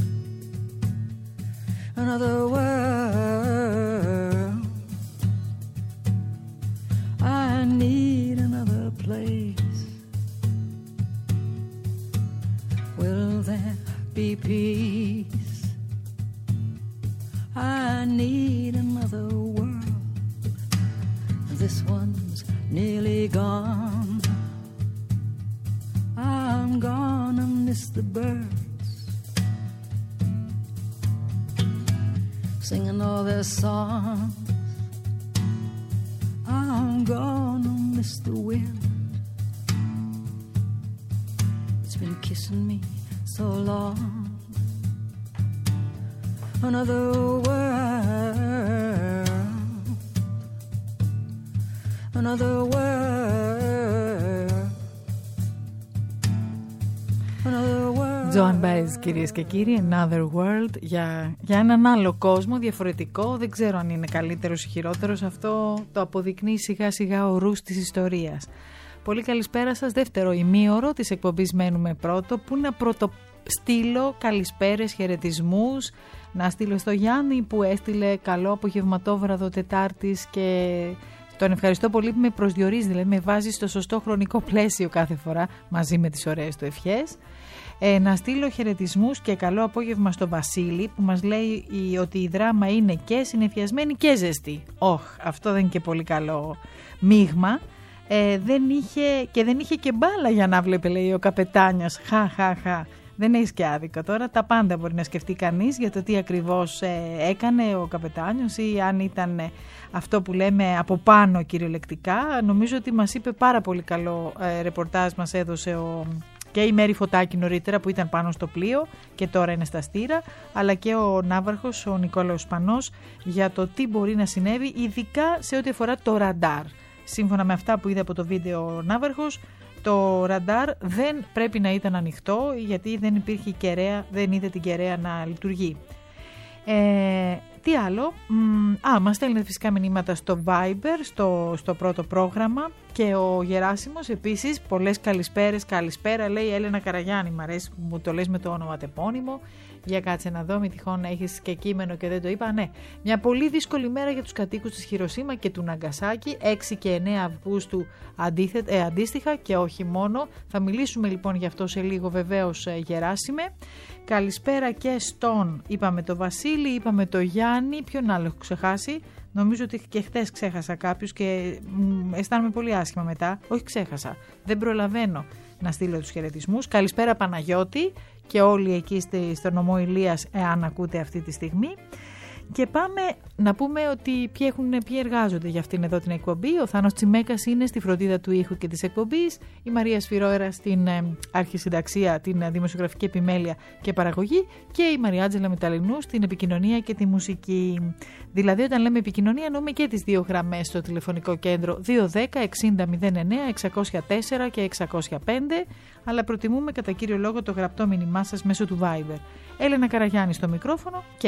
Another world. I need another place. Will there be peace? I need another world. This one's nearly gone. I'm gonna miss the birds singing all their songs. I'm gonna miss the wind. It's been kissing me so long. Another world. Another world. Another world. Joan Baez, κυρίες και κύριοι, Another World, για, για έναν άλλο κόσμο, διαφορετικό. Δεν ξέρω αν είναι καλύτερος ή χειρότερος. Αυτό το αποδεικνύει σιγά σιγά ο ρους της ιστορίας. Πολύ καλησπέρα σας. Δεύτερο ημίωρο της εκπομπής Μένουμε Πρώτο, που να πρωτοστείλω καλησπέρες, χαιρετισμούς. Να στείλω στο Γιάννη που έστειλε καλό απογευματόβραδο Τετάρτης και τον ευχαριστώ πολύ που με προσδιορίζει, δηλαδή με βάζει στο σωστό χρονικό πλαίσιο κάθε φορά μαζί με τις ωραίες του ευχές. Ε, να στείλω χαιρετισμούς και καλό απόγευμα στο Βασίλη που μας λέει ότι η δράμα είναι και συννεφιασμένη και ζεστή. Όχ, αυτό δεν είναι και πολύ καλό μείγμα. Ε, δεν είχε, και δεν είχε και μπάλα για να βλέπει, λέει ο καπετάνιος. Χα, χα, χα. Δεν έχεις και άδικο τώρα. Τα πάντα μπορεί να σκεφτεί κανείς για το τι ακριβώς ε, έκανε ο καπετάνιος ή αν ήταν ε, αυτό που λέμε από πάνω κυριολεκτικά. Νομίζω ότι μας είπε πάρα πολύ καλό ε, ρεπορτάζ μας έδωσε ο, και η Μέρη Φωτάκη νωρίτερα που ήταν πάνω στο πλοίο και τώρα είναι στα στήρα, αλλά και ο Ναύαρχος, ο Νικόλαος Σπανός, για το τι μπορεί να συνέβη ειδικά σε ό,τι αφορά το ραντάρ. Σύμφωνα με αυτά που είδα από το βίντεο ο Ναύαρχος, το ραντάρ δεν πρέπει να ήταν ανοιχτό γιατί δεν υπήρχε κεραία, δεν είδε την κεραία να λειτουργεί. Ε, τι άλλο, Μ, α, μας στέλνετε φυσικά μηνύματα στο Viber, στο, στο πρώτο πρόγραμμα και ο Γεράσιμος επίσης, πολλές καλησπέρες, καλησπέρα λέει Έλενα Καραγιάννη, μ' αρέσει που μου το λες με το ονοματεπώνυμο. Για κάτσε να δω, μη τυχόν να έχεις και κείμενο και δεν το είπα. Ναι, μια πολύ δύσκολη μέρα για τους κατοίκους της Χιροσίμα και του Ναγκασάκη, έξι και εννέα Αυγούστου αντίθετα, ε, αντίστοιχα και όχι μόνο. Θα μιλήσουμε λοιπόν γι' αυτό σε λίγο βεβαίως, ε, Γεράσιμε. Καλησπέρα και στον, είπαμε το Βασίλη, είπαμε το Γιάννη, ποιον άλλο έχω ξεχάσει. Νομίζω ότι και χτες ξέχασα κάποιους και μ, αισθάνομαι πολύ άσχημα μετά. Όχι ξέχασα, δεν προλαβαίνω να στείλω τους χαιρετισμούς. Καλησπέρα Παναγιώτη και όλοι εκεί στο νομό Ηλίας, εάν ακούτε αυτή τη στιγμή. Και πάμε να πούμε ότι ποιοι, έχουν, ποιοι εργάζονται για αυτήν εδώ την εκπομπή. Ο Θάνος Τσιμέκας είναι στη φροντίδα του ήχου και της εκπομπής. Η Μαρία Σφυρόερα στην ε, αρχισυνταξία, την ε, δημοσιογραφική επιμέλεια και παραγωγή. Και η Μαριάτζελα Μεταλλινού στην επικοινωνία και τη μουσική. Δηλαδή όταν λέμε επικοινωνία εννοούμε και τις δύο γραμμές στο τηλεφωνικό κέντρο δύο ένα μηδέν εξήντα μηδέν εννέα εξακόσια τέσσερα και εξακόσια πέντε. αλλά προτιμούμε κατά κύριο λόγο το γραπτό μήνυμά σας μέσω του Viber. Έλενα Καραγιάννη στο μικρόφωνο και...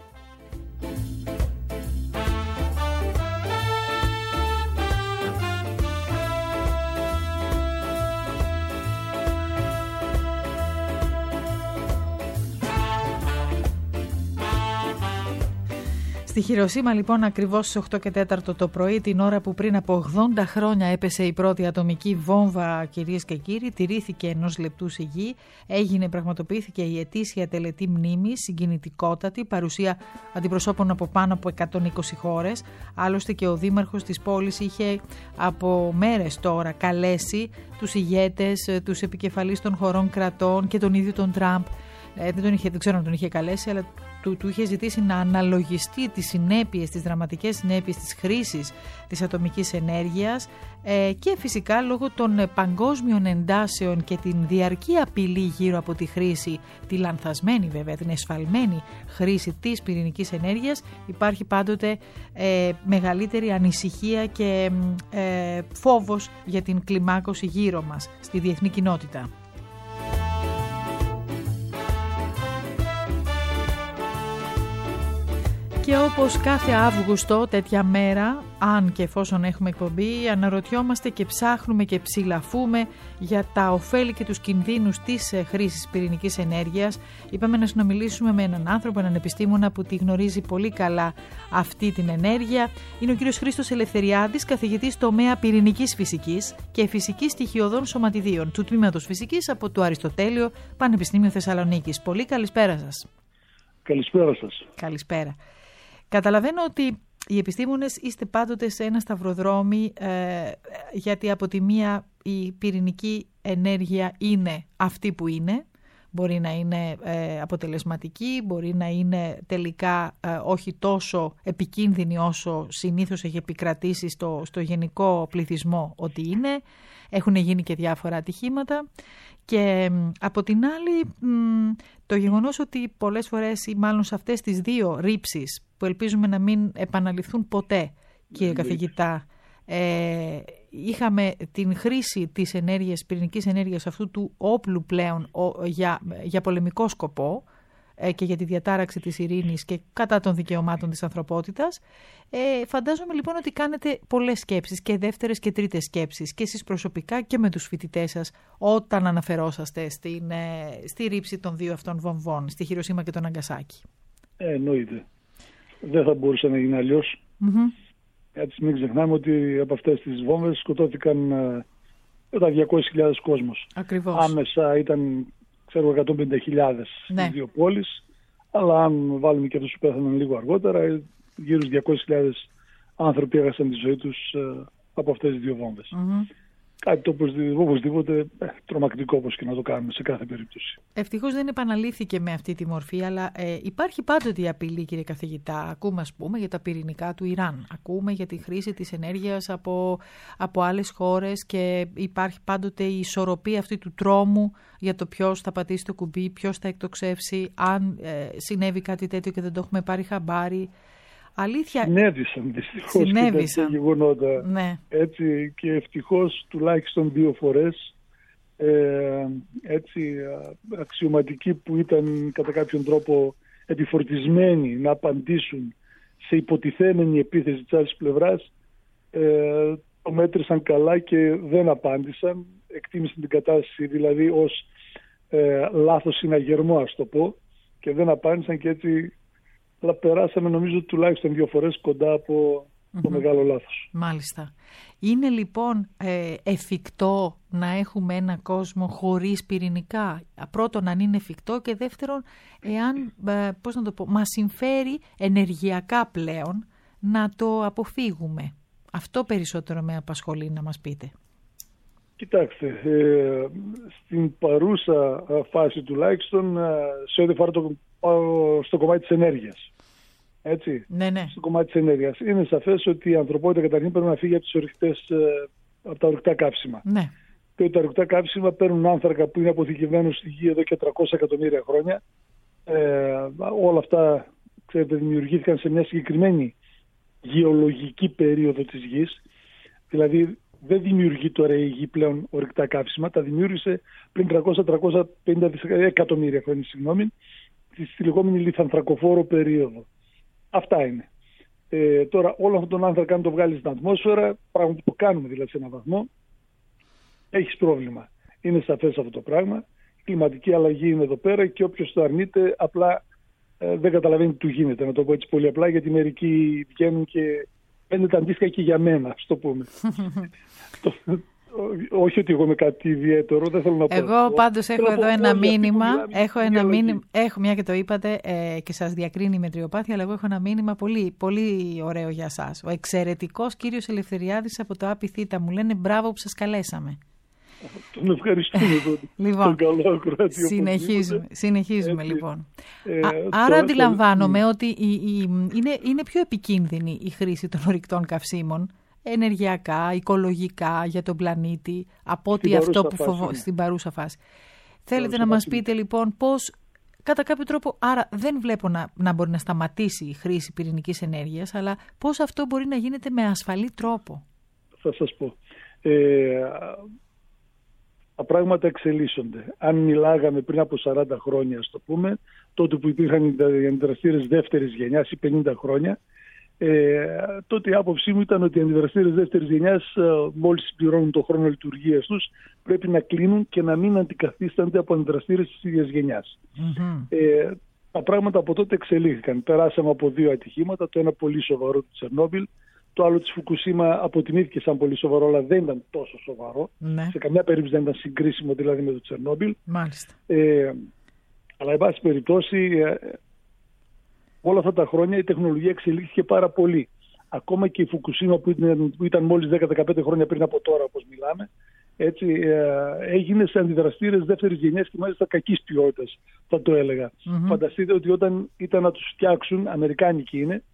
Στη Χιροσίμα λοιπόν ακριβώς στις οκτώ και τέσσερα το πρωί, την ώρα που πριν από ογδόντα χρόνια έπεσε η πρώτη ατομική βόμβα, κυρίες και κύριοι, τηρήθηκε ενός λεπτού σιγή, έγινε, πραγματοποιήθηκε η ετήσια τελετή μνήμης, συγκινητικότατη, παρουσία αντιπροσώπων από πάνω από εκατόν είκοσι χώρες. Άλλωστε και ο δήμαρχος της πόλης είχε από μέρες τώρα καλέσει τους ηγέτες, τους επικεφαλείς των χωρών κρατών και τον ίδιο τον Τραμπ. Ε, δεν, τον είχε, δεν ξέρω αν τον είχε καλέσει, αλλά του, του είχε ζητήσει να αναλογιστεί τις συνέπειες, τις δραματικές συνέπειες της χρήσης της ατομικής ενέργειας ε, και φυσικά λόγω των παγκόσμιων εντάσεων και την διαρκή απειλή γύρω από τη χρήση, τη λανθασμένη βέβαια, την εσφαλμένη χρήση της πυρηνικής ενέργειας, υπάρχει πάντοτε ε, μεγαλύτερη ανησυχία και ε, φόβος για την κλιμάκωση γύρω μας στη διεθνή κοινότητα. Και όπως κάθε Αύγουστο τέτοια μέρα, αν και εφόσον έχουμε εκπομπή, αναρωτιόμαστε και ψάχνουμε και ψηλαφούμε για τα ωφέλη και τους κινδύνους της χρήσης πυρηνικής ενέργειας. Είπαμε να συνομιλήσουμε με έναν άνθρωπο, έναν επιστήμονα που τη γνωρίζει πολύ καλά αυτή την ενέργεια. Είναι ο κύριος Χρήστος Ελευθεριάδης, καθηγητής τομέα πυρηνικής φυσικής και φυσικής στοιχειωδών σωματιδίων του Τμήματος Φυσικής από το Αριστοτέλειο Πανεπιστήμιο Θεσσαλονίκης. Πολύ καλησπέρα σας. Καλησπέρα σας. Καλησπέρα. Καταλαβαίνω ότι οι επιστήμονες είστε πάντοτε σε ένα σταυροδρόμι ε, γιατί από τη μία η πυρηνική ενέργεια είναι αυτή που είναι. Μπορεί να είναι ε, αποτελεσματική, μπορεί να είναι τελικά ε, όχι τόσο επικίνδυνη όσο συνήθως έχει επικρατήσει στο, στο γενικό πληθυσμό ότι είναι. Έχουν γίνει και διάφορα ατυχήματα. Και από την άλλη το γεγονός ότι πολλές φορές ή μάλλον σε αυτές τις δύο ρήψεις που ελπίζουμε να μην επαναληφθούν ποτέ, κύριε καθηγητά, ε, είχαμε την χρήση της ενέργειας, πυρηνικής ενέργειας αυτού του όπλου πλέον ο, για, για πολεμικό σκοπό ε, και για τη διατάραξη της ειρήνης και κατά των δικαιωμάτων της ανθρωπότητας. Ε, φαντάζομαι λοιπόν ότι κάνετε πολλές σκέψεις και δεύτερες και τρίτες σκέψεις και εσείς προσωπικά και με τους φοιτητές σας όταν αναφερόσαστε στην, ε, στη ρήψη των δύο αυτών βομβών, στη Χιροσίμα και τον Ναγκασάκι. Ε, εννοείται. Δεν θα μπορούσε να γίνει αλλιώς. Mm-hmm. Έτσι μην ξεχνάμε ότι από αυτές τις βόμβες σκοτώθηκαν ε, τα διακόσιες χιλιάδες κόσμος. Ακριβώς. Άμεσα ήταν ξέρω εκατόν πενήντα χιλιάδες ναι. στις δύο πόλεις, αλλά αν βάλουμε και αυτούς που πέθαναν λίγο αργότερα, γύρω στους διακόσιες χιλιάδες άνθρωποι έχασαν τη ζωή τους ε, από αυτές τις δύο βόμβες. Mm-hmm. Κάτι το οπωσδήποτε ε, τρομακτικό όπως και να το κάνουμε σε κάθε περίπτωση. Ευτυχώς δεν επαναλήφθηκε με αυτή τη μορφή, αλλά ε, υπάρχει πάντοτε η απειλή, κύριε καθηγητά. Ακούμε, ας πούμε, για τα πυρηνικά του Ιράν. Ακούμε για τη χρήση της ενέργειας από, από άλλες χώρες και υπάρχει πάντοτε η ισορροπία αυτή του τρόμου για το ποιος θα πατήσει το κουμπί, ποιος θα εκτοξεύσει, αν ε, συνέβη κάτι τέτοιο και δεν το έχουμε πάρει χαμπάρι. Αλήθεια. Συνέβησαν δυστυχώς και τέτοια γεγονότα. Ναι. Έτσι, και ευτυχώς τουλάχιστον δύο φορές ε, έτσι, αξιωματικοί που ήταν κατά κάποιον τρόπο επιφορτισμένοι να απαντήσουν σε υποτιθέμενη επίθεση της άλλης πλευράς ε, το μέτρησαν καλά και δεν απάντησαν. Εκτίμησαν την κατάσταση δηλαδή ως ε, λάθος συναγερμό, ας το πω, και δεν απάντησαν και έτσι. Αλλά περάσαμε νομίζω τουλάχιστον δύο φορές κοντά από mm-hmm. το μεγάλο λάθος. Μάλιστα. Είναι λοιπόν ε, εφικτό να έχουμε ένα κόσμο χωρίς πυρηνικά? Πρώτον, αν είναι εφικτό, και δεύτερον, εάν, ε, πώς να το πω, μας συμφέρει ενεργειακά πλέον να το αποφύγουμε. Αυτό περισσότερο με απασχολεί να μας πείτε. Κοιτάξτε, ε, στην παρούσα φάση τουλάχιστον, σε ό,τι φορά το, στο κομμάτι της ενέργειας. Έτσι, ναι, ναι. στο κομμάτι της ενέργειας. Είναι σαφές ότι η ανθρωπότητα καταρχήν πρέπει να φύγει από, τις ορυκτές, από τα ορυκτά καύσιμα. Ναι. Και τα ορυκτά καύσιμα παίρνουν άνθρακα που είναι αποθηκευμένο στη γη εδώ και τριακόσια εκατομμύρια χρόνια. Ε, όλα αυτά, ξέρετε, δημιουργήθηκαν σε μια συγκεκριμένη γεωλογική περίοδο της γης. Δηλαδή δεν δημιουργεί τώρα η γη πλέον ορυκτά καύσιμα, τα δημιούργησε πριν τριακόσια με τριακόσια πενήντα εκατομμύρια χρόνια, συγγνώμη, στη λεγόμενη λιθανθρακοφόρο περίοδο. Αυτά είναι. Ε, τώρα όλο αυτόν τον άνθρακα αν το βγάλει στην ατμόσφαιρα, πράγμα που το κάνουμε δηλαδή σε έναν βαθμό, έχεις πρόβλημα. Είναι σαφές αυτό το πράγμα. Η κλιματική αλλαγή είναι εδώ πέρα και όποιος το αρνείται απλά ε, δεν καταλαβαίνει τι του γίνεται. Να το πω έτσι πολύ απλά, γιατί μερικοί βγαίνουν και φαίνεται αντίστοιχα και για μένα, ας το πούμε. το, όχι ότι εγώ είμαι κάτι ιδιαίτερο, δεν θέλω να πω. Εγώ πάντως έχω εδώ ένα μήνυμα, έχω ένα μήνυμα, έχω μια και το είπατε ε, και σας διακρίνει η μετριοπάθεια, αλλά εγώ έχω ένα μήνυμα πολύ, πολύ ωραίο για σας. Ο εξαιρετικός κύριος Ελευθεριάδης από το ΑΠΙΘΙΤΑ μου λένε μπράβο που σας καλέσαμε. Τον ευχαριστούμε τότε. Λοιπόν, τον καλό ακροατή, συνεχίζουμε, συνεχίζουμε λοιπόν. Ε, Α, άρα αντιλαμβάνομαι το... ότι η, η, είναι, είναι πιο επικίνδυνη η χρήση των ορυκτών καυσίμων, ενεργειακά, οικολογικά, για τον πλανήτη, από ότι αυτό που φοβό στην παρούσα φάση. Θέλετε να μας πείτε λοιπόν πώς, κατά κάποιο τρόπο, άρα δεν βλέπω να, να μπορεί να σταματήσει η χρήση πυρηνικής ενέργειας, αλλά πώς αυτό μπορεί να γίνεται με ασφαλή τρόπο. Θα σας πω. Ε, τα πράγματα εξελίσσονται. Αν μιλάγαμε πριν από σαράντα χρόνια, ας το πούμε, τότε που υπήρχαν οι αντιδραστήρες δεύτερης γενιάς ή πενήντα χρόνια, ε, τότε η άποψή μου ήταν ότι οι αντιδραστήρες δεύτερης γενιάς, μόλις συμπληρώνουν τον χρόνο λειτουργίας τους, πρέπει να κλείνουν και να μην αντικαθίστανται από αντιδραστήρες της ίδιας γενιάς. Mm-hmm. Ε, τα πράγματα από τότε εξελίχθηκαν. Περάσαμε από δύο ατυχήματα, το ένα πολύ σοβαρό του Τσερνόμπιλ, το άλλο της Φουκουσίμα αποτιμήθηκε σαν πολύ σοβαρό, αλλά δεν ήταν τόσο σοβαρό. Ναι. Σε καμιά περίπτωση δεν ήταν συγκρίσιμο δηλαδή με το Τσερνόμπιλ. Μάλιστα. Ε, αλλά, εν πάση περιπτώσει, ε, όλα αυτά τα χρόνια η τεχνολογία εξελίχθηκε πάρα πολύ. Ακόμα και η Φουκουσίμα που ήταν, που ήταν μόλις δέκα με δεκαπέντε χρόνια πριν από τώρα, όπως μιλάμε, έτσι, ε, έγινε σε αντιδραστήρες δεύτερης γενιάς και μάλιστα κακής ποιότητας, θα το έλεγα. Mm-hmm. Φανταστείτε ότι όταν ήταν να τους φτιάξουν, αμερικάνικοι είναι,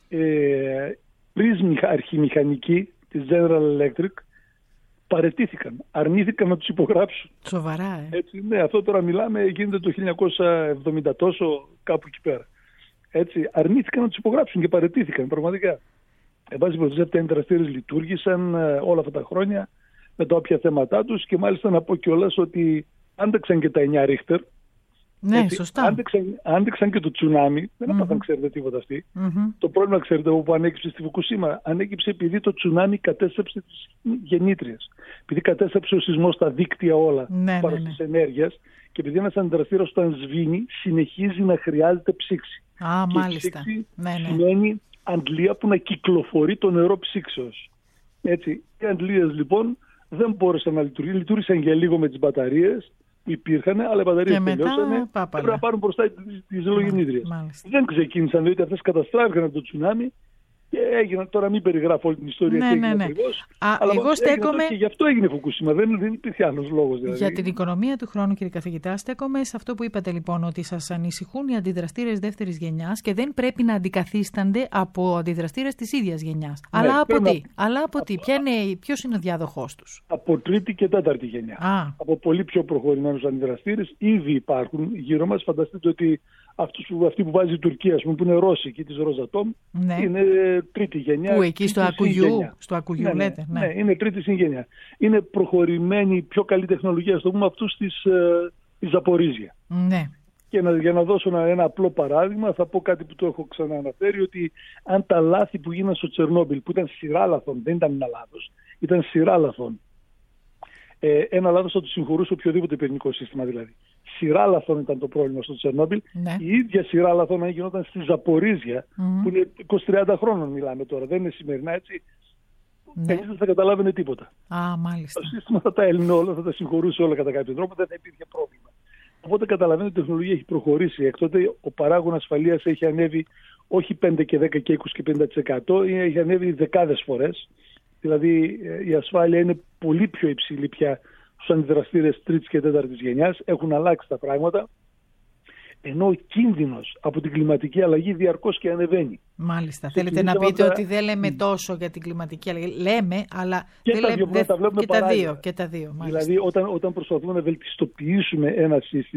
ε, πρίσμοι αρχιμηχανικοί της General Electric παραιτήθηκαν, αρνήθηκαν να τους υπογράψουν. Σοβαρά, ε. Έτσι, ναι, αυτό τώρα μιλάμε, γίνεται το χίλια εννιακόσια εβδομήντα τόσο, κάπου εκεί πέρα. Έτσι, αρνήθηκαν να τους υπογράψουν και παραιτήθηκαν, πραγματικά. Εν πάση περιπτώσει, αυτοί οι αντιδραστήρες λειτουργήσαν ε, όλα αυτά τα χρόνια με τα όποια θέματα τους και μάλιστα να πω κιόλας ότι άντεξαν και τα εννιά Ρίχτερ. Ναι, έτσι, σωστά. Άντεξαν, άντεξαν και το τσουνάμι, δεν έπαθαν, mm-hmm. ξέρετε, τίποτα αυτοί. Mm-hmm. Το πρόβλημα, ξέρετε, όπου ανέκυψε στη Φουκουσίμα, ανέκυψε επειδή το τσουνάμι κατέστρεψε τις γεννήτριες. Επειδή κατέστρεψε ο σεισμός στα δίκτυα όλα ναι, πάνω ναι, ναι. της ενέργειας και επειδή ένας αντιδραστήρας όταν σβήνει συνεχίζει να χρειάζεται ψήξη. Α, και μάλιστα. Ψήξη ναι, ναι. σημαίνει αντλία που να κυκλοφορεί το νερό ψήξεως. Έτσι, οι αντλίες λοιπόν δεν μπόρεσαν να λειτουργήσουν, λειτουργήσαν για λίγο με τις μπαταρίες που υπήρχαν, αλλά οι μπαταρίες τελειώσανε, πρέπει να πάρουν μπροστά τις ζωογεννήτριες. Δεν ξεκίνησαν, διότι αυτές καταστράφηκαν από το τσουνάμι και έγιναν, τώρα μην περιγράφω όλη την ιστορία. Ναι, ναι, ναι. Ακριβώς, Α, αλλά εγώ στέκομαι... Και γι' αυτό έγινε Φουκουσίμα, δεν, δεν υπήρχε άλλος λόγος. Δηλαδή. Για την οικονομία του χρόνου, κύριε καθηγητά, στέκομαι σε αυτό που είπατε λοιπόν, ότι σας ανησυχούν οι αντιδραστήρες δεύτερης γενιάς και δεν πρέπει να αντικαθίστανται από αντιδραστήρες της ίδιας γενιάς. Ναι, αλλά από τι, να... αλλά από τι, Ποια είναι, ποιος είναι ο διάδοχός τους? Από τρίτη και τέταρτη γενιά. Α. Από πολύ πιο προχωρημένους αντιδραστήρες ήδη υπάρχουν γύρω μας. Φανταστείτε ότι αυτούς που, αυτή που βάζει η Τουρκία, ας πούμε, που είναι Ρώσικη της Ροζατόμ, ναι. είναι τρίτη γενιά. Πού, εκεί στο Ακουγιού, στο Ακουγιού ναι, λέτε. Ναι. ναι, είναι τρίτη συγγένεια. Είναι προχωρημένη, πιο καλή τεχνολογία, στο πούμε, αυτούς της ε, Ζαπορίζια. Ναι. Και να, για να δώσω ένα, ένα απλό παράδειγμα, θα πω κάτι που το έχω ξανααναφέρει, ότι αν τα λάθη που γίνανε στο Τσερνόμπιλ, που ήταν σειρά λαθών, δεν ήταν ένα λάθος, ήταν σειρά λαθών. Ε, ένα λάθος θα του συγχωρούσε οποιοδήποτε πυρηνικό σύστημα δηλαδή. Σειρά λαθών ήταν το πρόβλημα στο Τσερνόμπιλ. Ναι. Η ίδια σειρά λαθών αν γινόταν στη Ζαπορίζια, mm. που είναι είκοσι με τριάντα χρόνων μιλάμε τώρα, δεν είναι σημερινά έτσι. Ναι. Κανείς δεν θα καταλάβαινε τίποτα. Α, μάλιστα. Το σύστημα θα τα έλυνε όλα, θα τα συγχωρούσε όλα κατά κάποιο τρόπο, δεν θα υπήρχε πρόβλημα. Οπότε καταλαβαίνετε ότι η τεχνολογία έχει προχωρήσει. Εκ τότε ο παράγων ασφαλείας έχει ανέβει όχι πέντε και δέκα και είκοσι και πενήντα τοις εκατό, έχει ανέβει δεκάδες φορές. Δηλαδή η ασφάλεια είναι πολύ πιο υψηλή πια στους αντιδραστήρες τρίτης και τέταρτης γενιάς. Έχουν αλλάξει τα πράγματα. Ενώ ο κίνδυνος από την κλιματική αλλαγή διαρκώς και ανεβαίνει. Μάλιστα. Σε Θέλετε να πείτε ότι δεν λέμε τόσο για την κλιματική αλλαγή. Λέμε, αλλά και δεν τα δύο, λέμε, τα βλέπουμε και, τα δύο, και τα δύο. Μάλιστα. Δηλαδή όταν, όταν προσπαθούμε να βελτιστοποιήσουμε ένα σύστημα,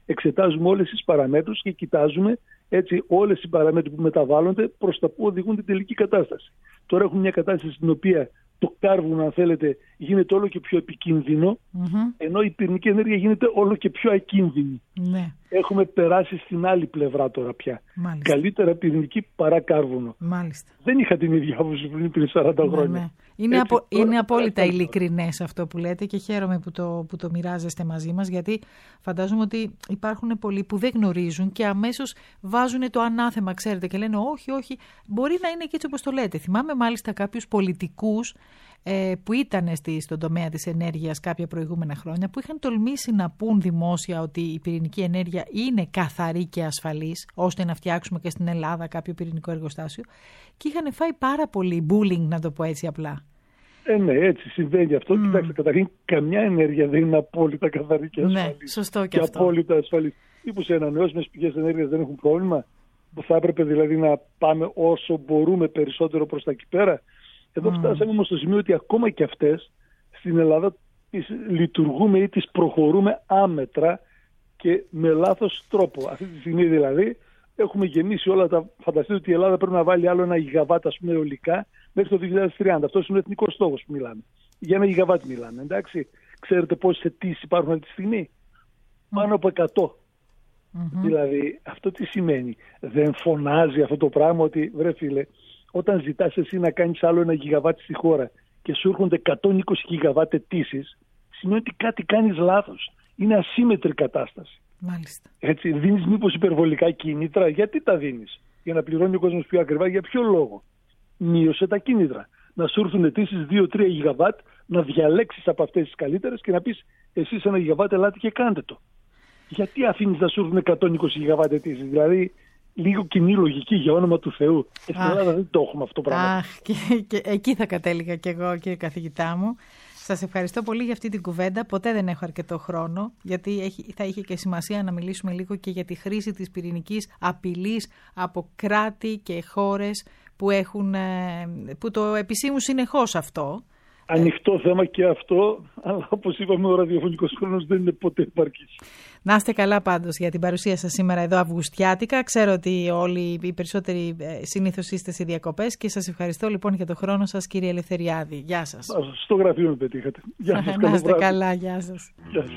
εξετάζουμε όλες τις παραμέτρους και κοιτάζουμε έτσι όλες οι παραμέτροι που μεταβάλλονται προς τα που οδηγούν την τελική κατάσταση. Τώρα έχουμε μια κατάσταση στην οποία το κάρβουνο, αν θέλετε, γίνεται όλο και πιο επικίνδυνο, mm-hmm. ενώ η πυρηνική ενέργεια γίνεται όλο και πιο ακίνδυνη. Ναι. Έχουμε περάσει στην άλλη πλευρά τώρα πια. Μάλιστα. Καλύτερα πυρηνική παρά κάρβουνο. Μάλιστα. Δεν είχα την ίδια άποψη πριν σαράντα χρόνια. Ναι. Είναι, απο, τώρα, είναι απόλυτα ειλικρινές αυτό που λέτε και χαίρομαι που το, που το μοιράζεστε μαζί μας, γιατί φαντάζομαι ότι υπάρχουν πολλοί που δεν γνωρίζουν και αμέσως βάζουν το ανάθεμα, ξέρετε, και λένε όχι, όχι, μπορεί να είναι και έτσι όπως το λέτε. Θυμάμαι μάλιστα κάποιους πολιτικούς ε, που ήταν στη, στον τομέα της ενέργειας κάποια προηγούμενα χρόνια, που είχαν τολμήσει να πούν δημόσια ότι η πυρηνική ενέργεια είναι καθαρή και ασφαλής, ώστε να φτιάξουμε και στην Ελλάδα κάποιο πυρηνικό εργοστάσιο, και είχαν φάει πάρα πολύ bullying, να το πω έτσι απλά. Ε, ναι, έτσι συμβαίνει αυτό. Mm. Κοιτάξτε, καταρχήν, καμιά ενέργεια δεν είναι απόλυτα καθαρή και ασφαλής. Ναι, σωστό και, και αυτό. Απόλυτα ασφαλής. Μήπως οι ανανεώσιμες πηγές ενέργειας δεν έχουν πρόβλημα, που θα έπρεπε δηλαδή να πάμε όσο μπορούμε περισσότερο προς τα εκεί πέρα. Εδώ mm. φτάσαμε όμως στο σημείο ότι ακόμα και αυτές στην Ελλάδα τις λειτουργούμε ή τις προχωρούμε άμετρα και με λάθος τρόπο. Αυτή τη στιγμή δηλαδή έχουμε γεμίσει όλα τα. Φανταστείτε ότι η Ελλάδα πρέπει να βάλει άλλο ένα γιγαβάτ, ας πούμε, αιωλικά μέχρι το δύο χιλιάδες τριάντα. Αυτός είναι ο εθνικός στόχος που μιλάμε. Για ένα γιγαβάτ μιλάμε. Εντάξει. Ξέρετε πόσες αιτήσεις υπάρχουν αυτή τη στιγμή? Mm. Πάνω από εκατό. Mm-hmm. Δηλαδή, αυτό τι σημαίνει? Δεν φωνάζει αυτό το πράγμα ότι, βρε φίλε, όταν ζητάς εσύ να κάνεις άλλο ένα γιγαβάτ στη χώρα και σου έρχονται εκατόν είκοσι γιγαβάτ αιτήσεις, σημαίνει ότι κάτι κάνεις λάθος. Είναι ασύμμετρη κατάσταση. Μάλιστα. Έτσι, δίνεις μήπως υπερβολικά κίνητρα? Γιατί τα δίνεις? Για να πληρώνει ο κόσμος πιο ακριβά? Για ποιο λόγο? Μείωσε τα κίνητρα. Να σου έρθουν αιτήσεις δύο τρία γιγαβάτ, να διαλέξεις από αυτές τις καλύτερες και να πεις εσείς ένα γιγαβάτ ελάτε και κάντε το. Γιατί αφήνεις να σου έρθουν εκατόν είκοσι γιγαβάτ αιτήσεις? Δηλαδή, λίγο κοινή λογική, για όνομα του Θεού. Στην Ελλάδα δεν το έχουμε αυτό το πράγμα. Αχ, και, και εκεί θα κατέληγα κι εγώ, κύριε καθηγητά μου. Σας ευχαριστώ πολύ για αυτή την κουβέντα. Ποτέ δεν έχω αρκετό χρόνο, γιατί έχει, θα είχε και σημασία να μιλήσουμε λίγο και για τη χρήση της πυρηνικής απειλής από κράτη και χώρες που, έχουν, που το επισήμουν συνεχώς αυτό. Ανοιχτό θέμα και αυτό, αλλά όπως είπαμε, ο ραδιοφωνικός χρόνος δεν είναι ποτέ επαρκής. Να είστε καλά πάντως για την παρουσία σας σήμερα εδώ αυγουστιάτικα. Ξέρω ότι όλοι οι περισσότεροι συνήθως είστε σε διακοπές και σας ευχαριστώ λοιπόν για το χρόνο σας, κύριε Ελευθεριάδη. Γεια σας. Στο γραφείο με πετύχατε. Γεια σας. Να είστε καλά. Γεια σας. Γεια σας.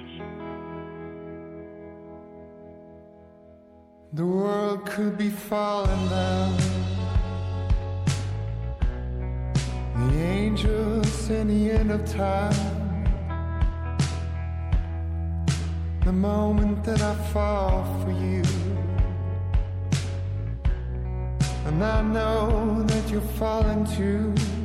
The world could be falling down. The angels in the end of time. The moment that I fall for you, and I know that you're falling too.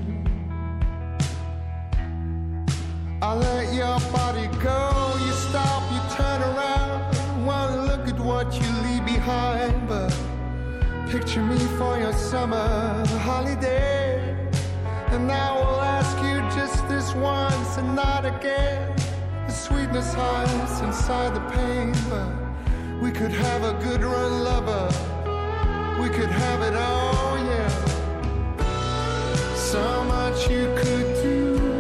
I let your body go, you stop, you turn around, wanna look at what you leave behind, but picture me for your summer holiday. And I will ask you just this once and not again. The sweetness hides inside the pain, but we could have a good run, lover. We could have it all, yeah. So much you could do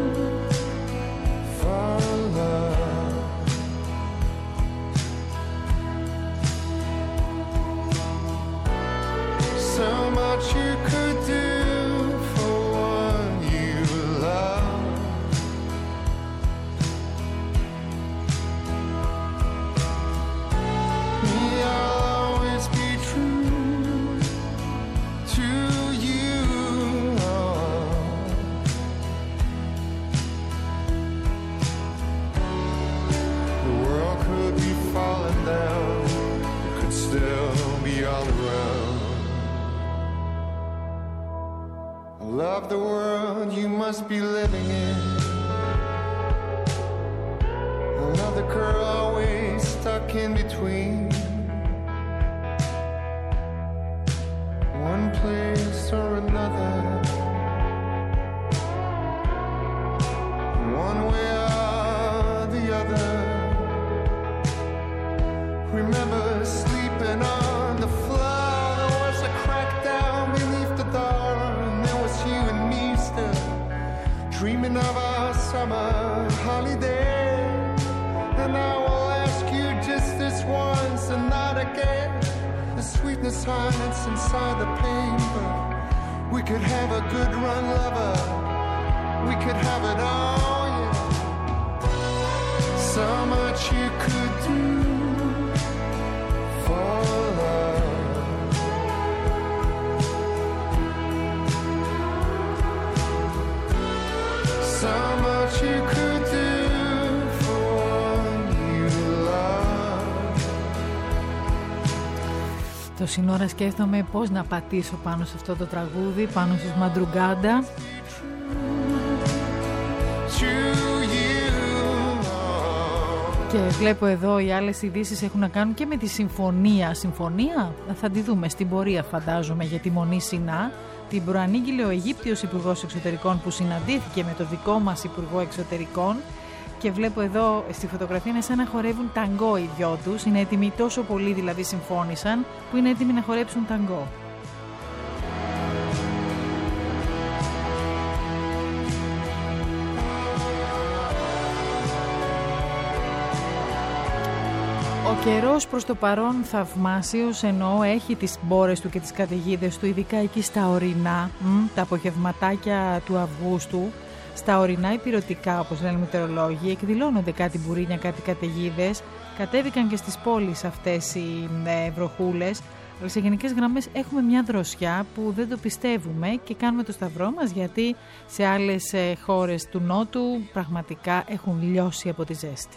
for love. So much you could do. Love the world you must be living in. Another girl always stuck in between. One place or another. One way or the other. Remember sleeping on the floor. There was a crack down beneath the door. You and me still dreaming of our summer holiday. And I will ask you just this once get the sweetness hides inside the pain, but we could have a good run, lover. We could have it all, yeah. So much you could do for love. So much you could do for you, love. Τόση ώρα σκέφτομαι πώς να πατήσω πάνω σε αυτό το τραγούδι, πάνω στους Μαντρουγκάντα. Και βλέπω εδώ οι άλλες ειδήσεις έχουν να κάνουν και με τη συμφωνία. Συμφωνία θα τη δούμε στην πορεία, φαντάζομαι, για τη Μονή Σινά. Την προανήγγειλε ο Αιγύπτιος Υπουργός Εξωτερικών που συναντήθηκε με το δικό μας Υπουργό Εξωτερικών. Και βλέπω εδώ στη φωτογραφία είναι σαν να χορεύουν ταγκό οι δυο τους. Είναι έτοιμοι, τόσο πολύ δηλαδή συμφώνησαν, που είναι έτοιμοι να χορέψουν ταγκό. Ο καιρός προς το παρόν θαυμάσιος, εννοώ έχει τις μπόρες του και τις καταιγίδες του, ειδικά εκεί στα ορεινά, μ, τα απογευματάκια του Αυγούστου. Στα ορεινά υπηρετικά, όπως λένε οι μετεωρολόγοι, εκδηλώνονται κάτι μπουρίνια, κάτι καταιγίδες. Κατέβηκαν και στις πόλεις αυτές οι ε, βροχούλες. Αλλά σε γενικές γραμμές έχουμε μια δροσιά που δεν το πιστεύουμε και κάνουμε το σταυρό μας, γιατί σε άλλες ε, χώρες του Νότου πραγματικά έχουν λιώσει από τη ζέστη.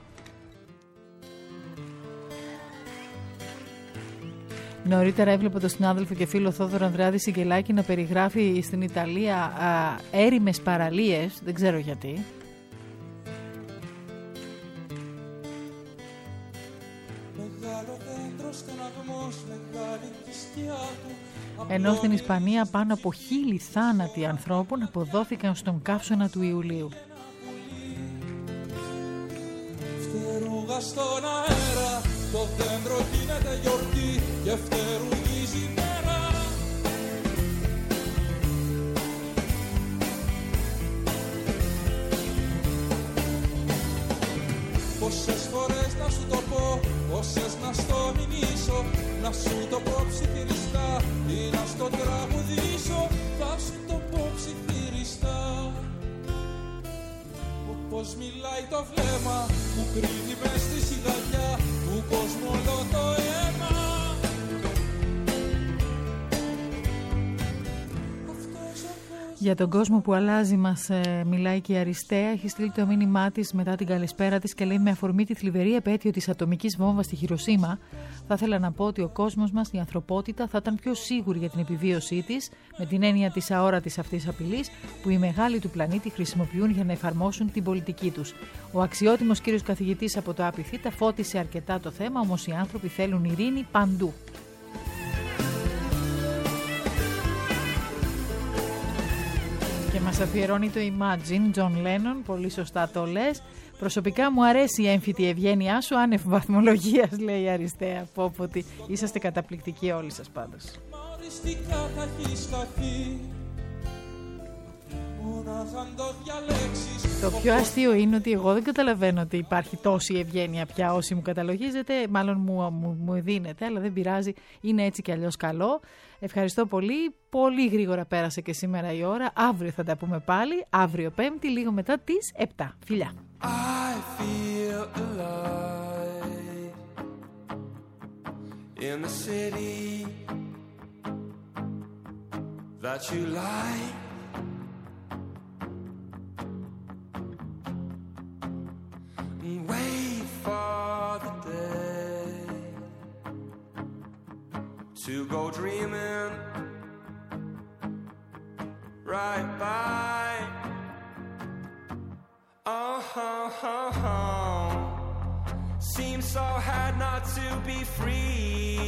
Νωρίτερα έβλεπα τον συνάδελφο και φίλο Θόδωρο Ανδρεάδη Σιγκελάκη να περιγράφει στην Ιταλία α, έρημες παραλίες, δεν ξέρω γιατί. Ενώ στην Ισπανία πάνω από χίλιοι θάνατοι ανθρώπων αποδόθηκαν στον καύσωνα του Ιουλίου. Φτερούγα στον αέρα, το δέντρο γίνεται γιορτή και φτερουγίζει η μέρα. Πόσες φορές να σου το πω, πόσες να στο μηνύσω, να σου το πω ψιθυριστά ή να στο τραγουδήσω, θα σου το πω ψιθυριστά. Πώς μιλάει το βλέμμα που κρύβει μες στη σιγαλιά του κόσμου όλο το αίμα. Για τον κόσμο που αλλάζει μας ε, μιλάει και η Αριστεία. Έχει στείλει το μήνυμά της μετά την καλησπέρα της και λέει: με αφορμή τη θλιβερή επέτειο της ατομικής βόμβας στη Χιροσίμα, θα ήθελα να πω ότι ο κόσμος μας, η ανθρωπότητα, θα ήταν πιο σίγουρη για την επιβίωσή της, με την έννοια της αόρατης αυτής απειλής που οι μεγάλοι του πλανήτη χρησιμοποιούν για να εφαρμόσουν την πολιτική τους. Ο αξιότιμος κύριος καθηγητής από το ΑΠΙΘ τα φώτισε αρκετά το θέμα, όμως οι άνθρωποι θέλουν ειρήνη παντού. Και μας αφιερώνει το Imagine, John Lennon, πολύ σωστά το λες. Προσωπικά μου αρέσει η έμφυτη ευγένειά σου, άνευ βαθμολογίας, λέει η Αριστεία. Πω πω ότι είσαστε καταπληκτικοί όλοι σας πάντως. Το πιο αστείο είναι ότι εγώ δεν καταλαβαίνω ότι υπάρχει τόση ευγένεια πια. Όσοι μου καταλογίζετε, μάλλον μου, μου, μου δίνετε, αλλά δεν πειράζει, είναι έτσι κι αλλιώς καλό. Ευχαριστώ πολύ. Πολύ γρήγορα πέρασε και σήμερα η ώρα. Αύριο θα τα πούμε πάλι. Αύριο Πέμπτη, λίγο μετά τις επτά. Φιλιά. I feel alive in the city that you like. Wait for the day to go dreaming right by. Oh, oh, oh, oh. Seems so hard not to be free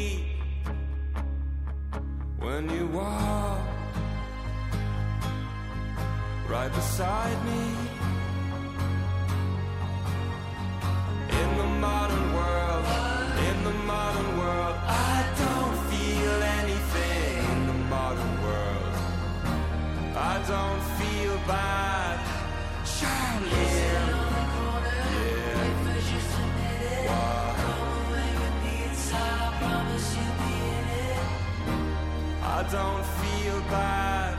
when you walk right beside me. In the modern world, in the modern world, I don't feel anything. In the modern world, I don't feel bad. Charlie, yeah, yeah. What? don't feel bad.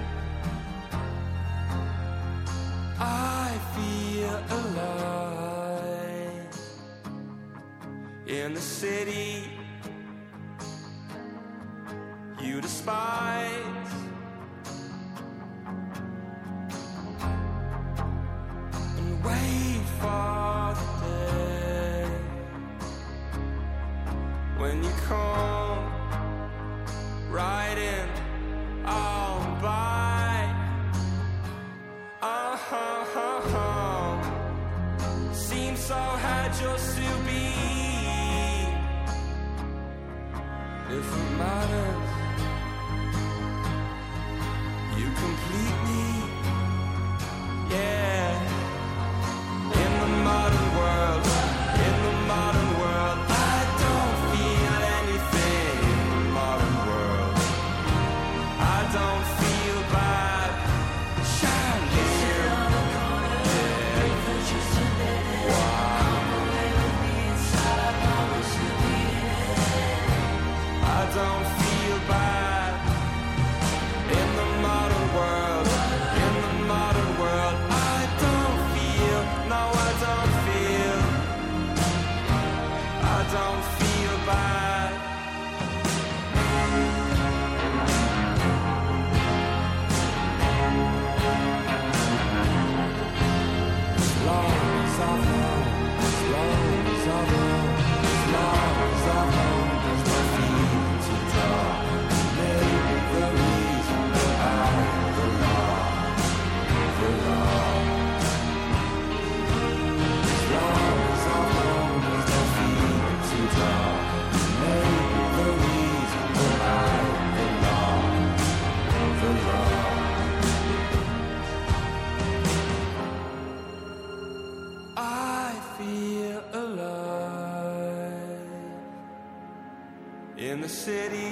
I feel alive in the city you despise. And wait for the day when you come riding on by. Uh-huh-huh-huh. Seems so had yours to be. If it matters, you complete me. Yeah. In the modern world, in the modern world, I don't feel anything. In the modern world, I don't feel bad. Chandelier, yeah. Wow. I don't feel bad. In the modern world, in the modern world, I don't feel, no, I don't feel, I don't feel bad. As long as I'm home, as long as I'm home, as long as I'm home, there's no feeling to talk. Maybe the reason that I belong, belong. As long as I'm home, there's no feeling to talk. Maybe the reason that I belong, belong. I feel alive in the city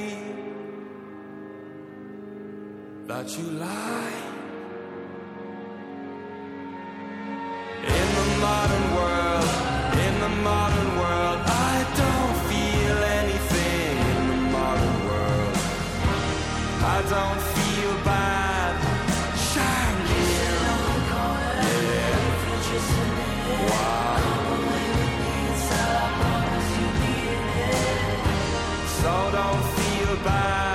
that you lie. In the modern world, in the modern world, I don't feel anything. In the modern world, I don't feel bad. Chandelier, yeah. Wow. So don't feel bad.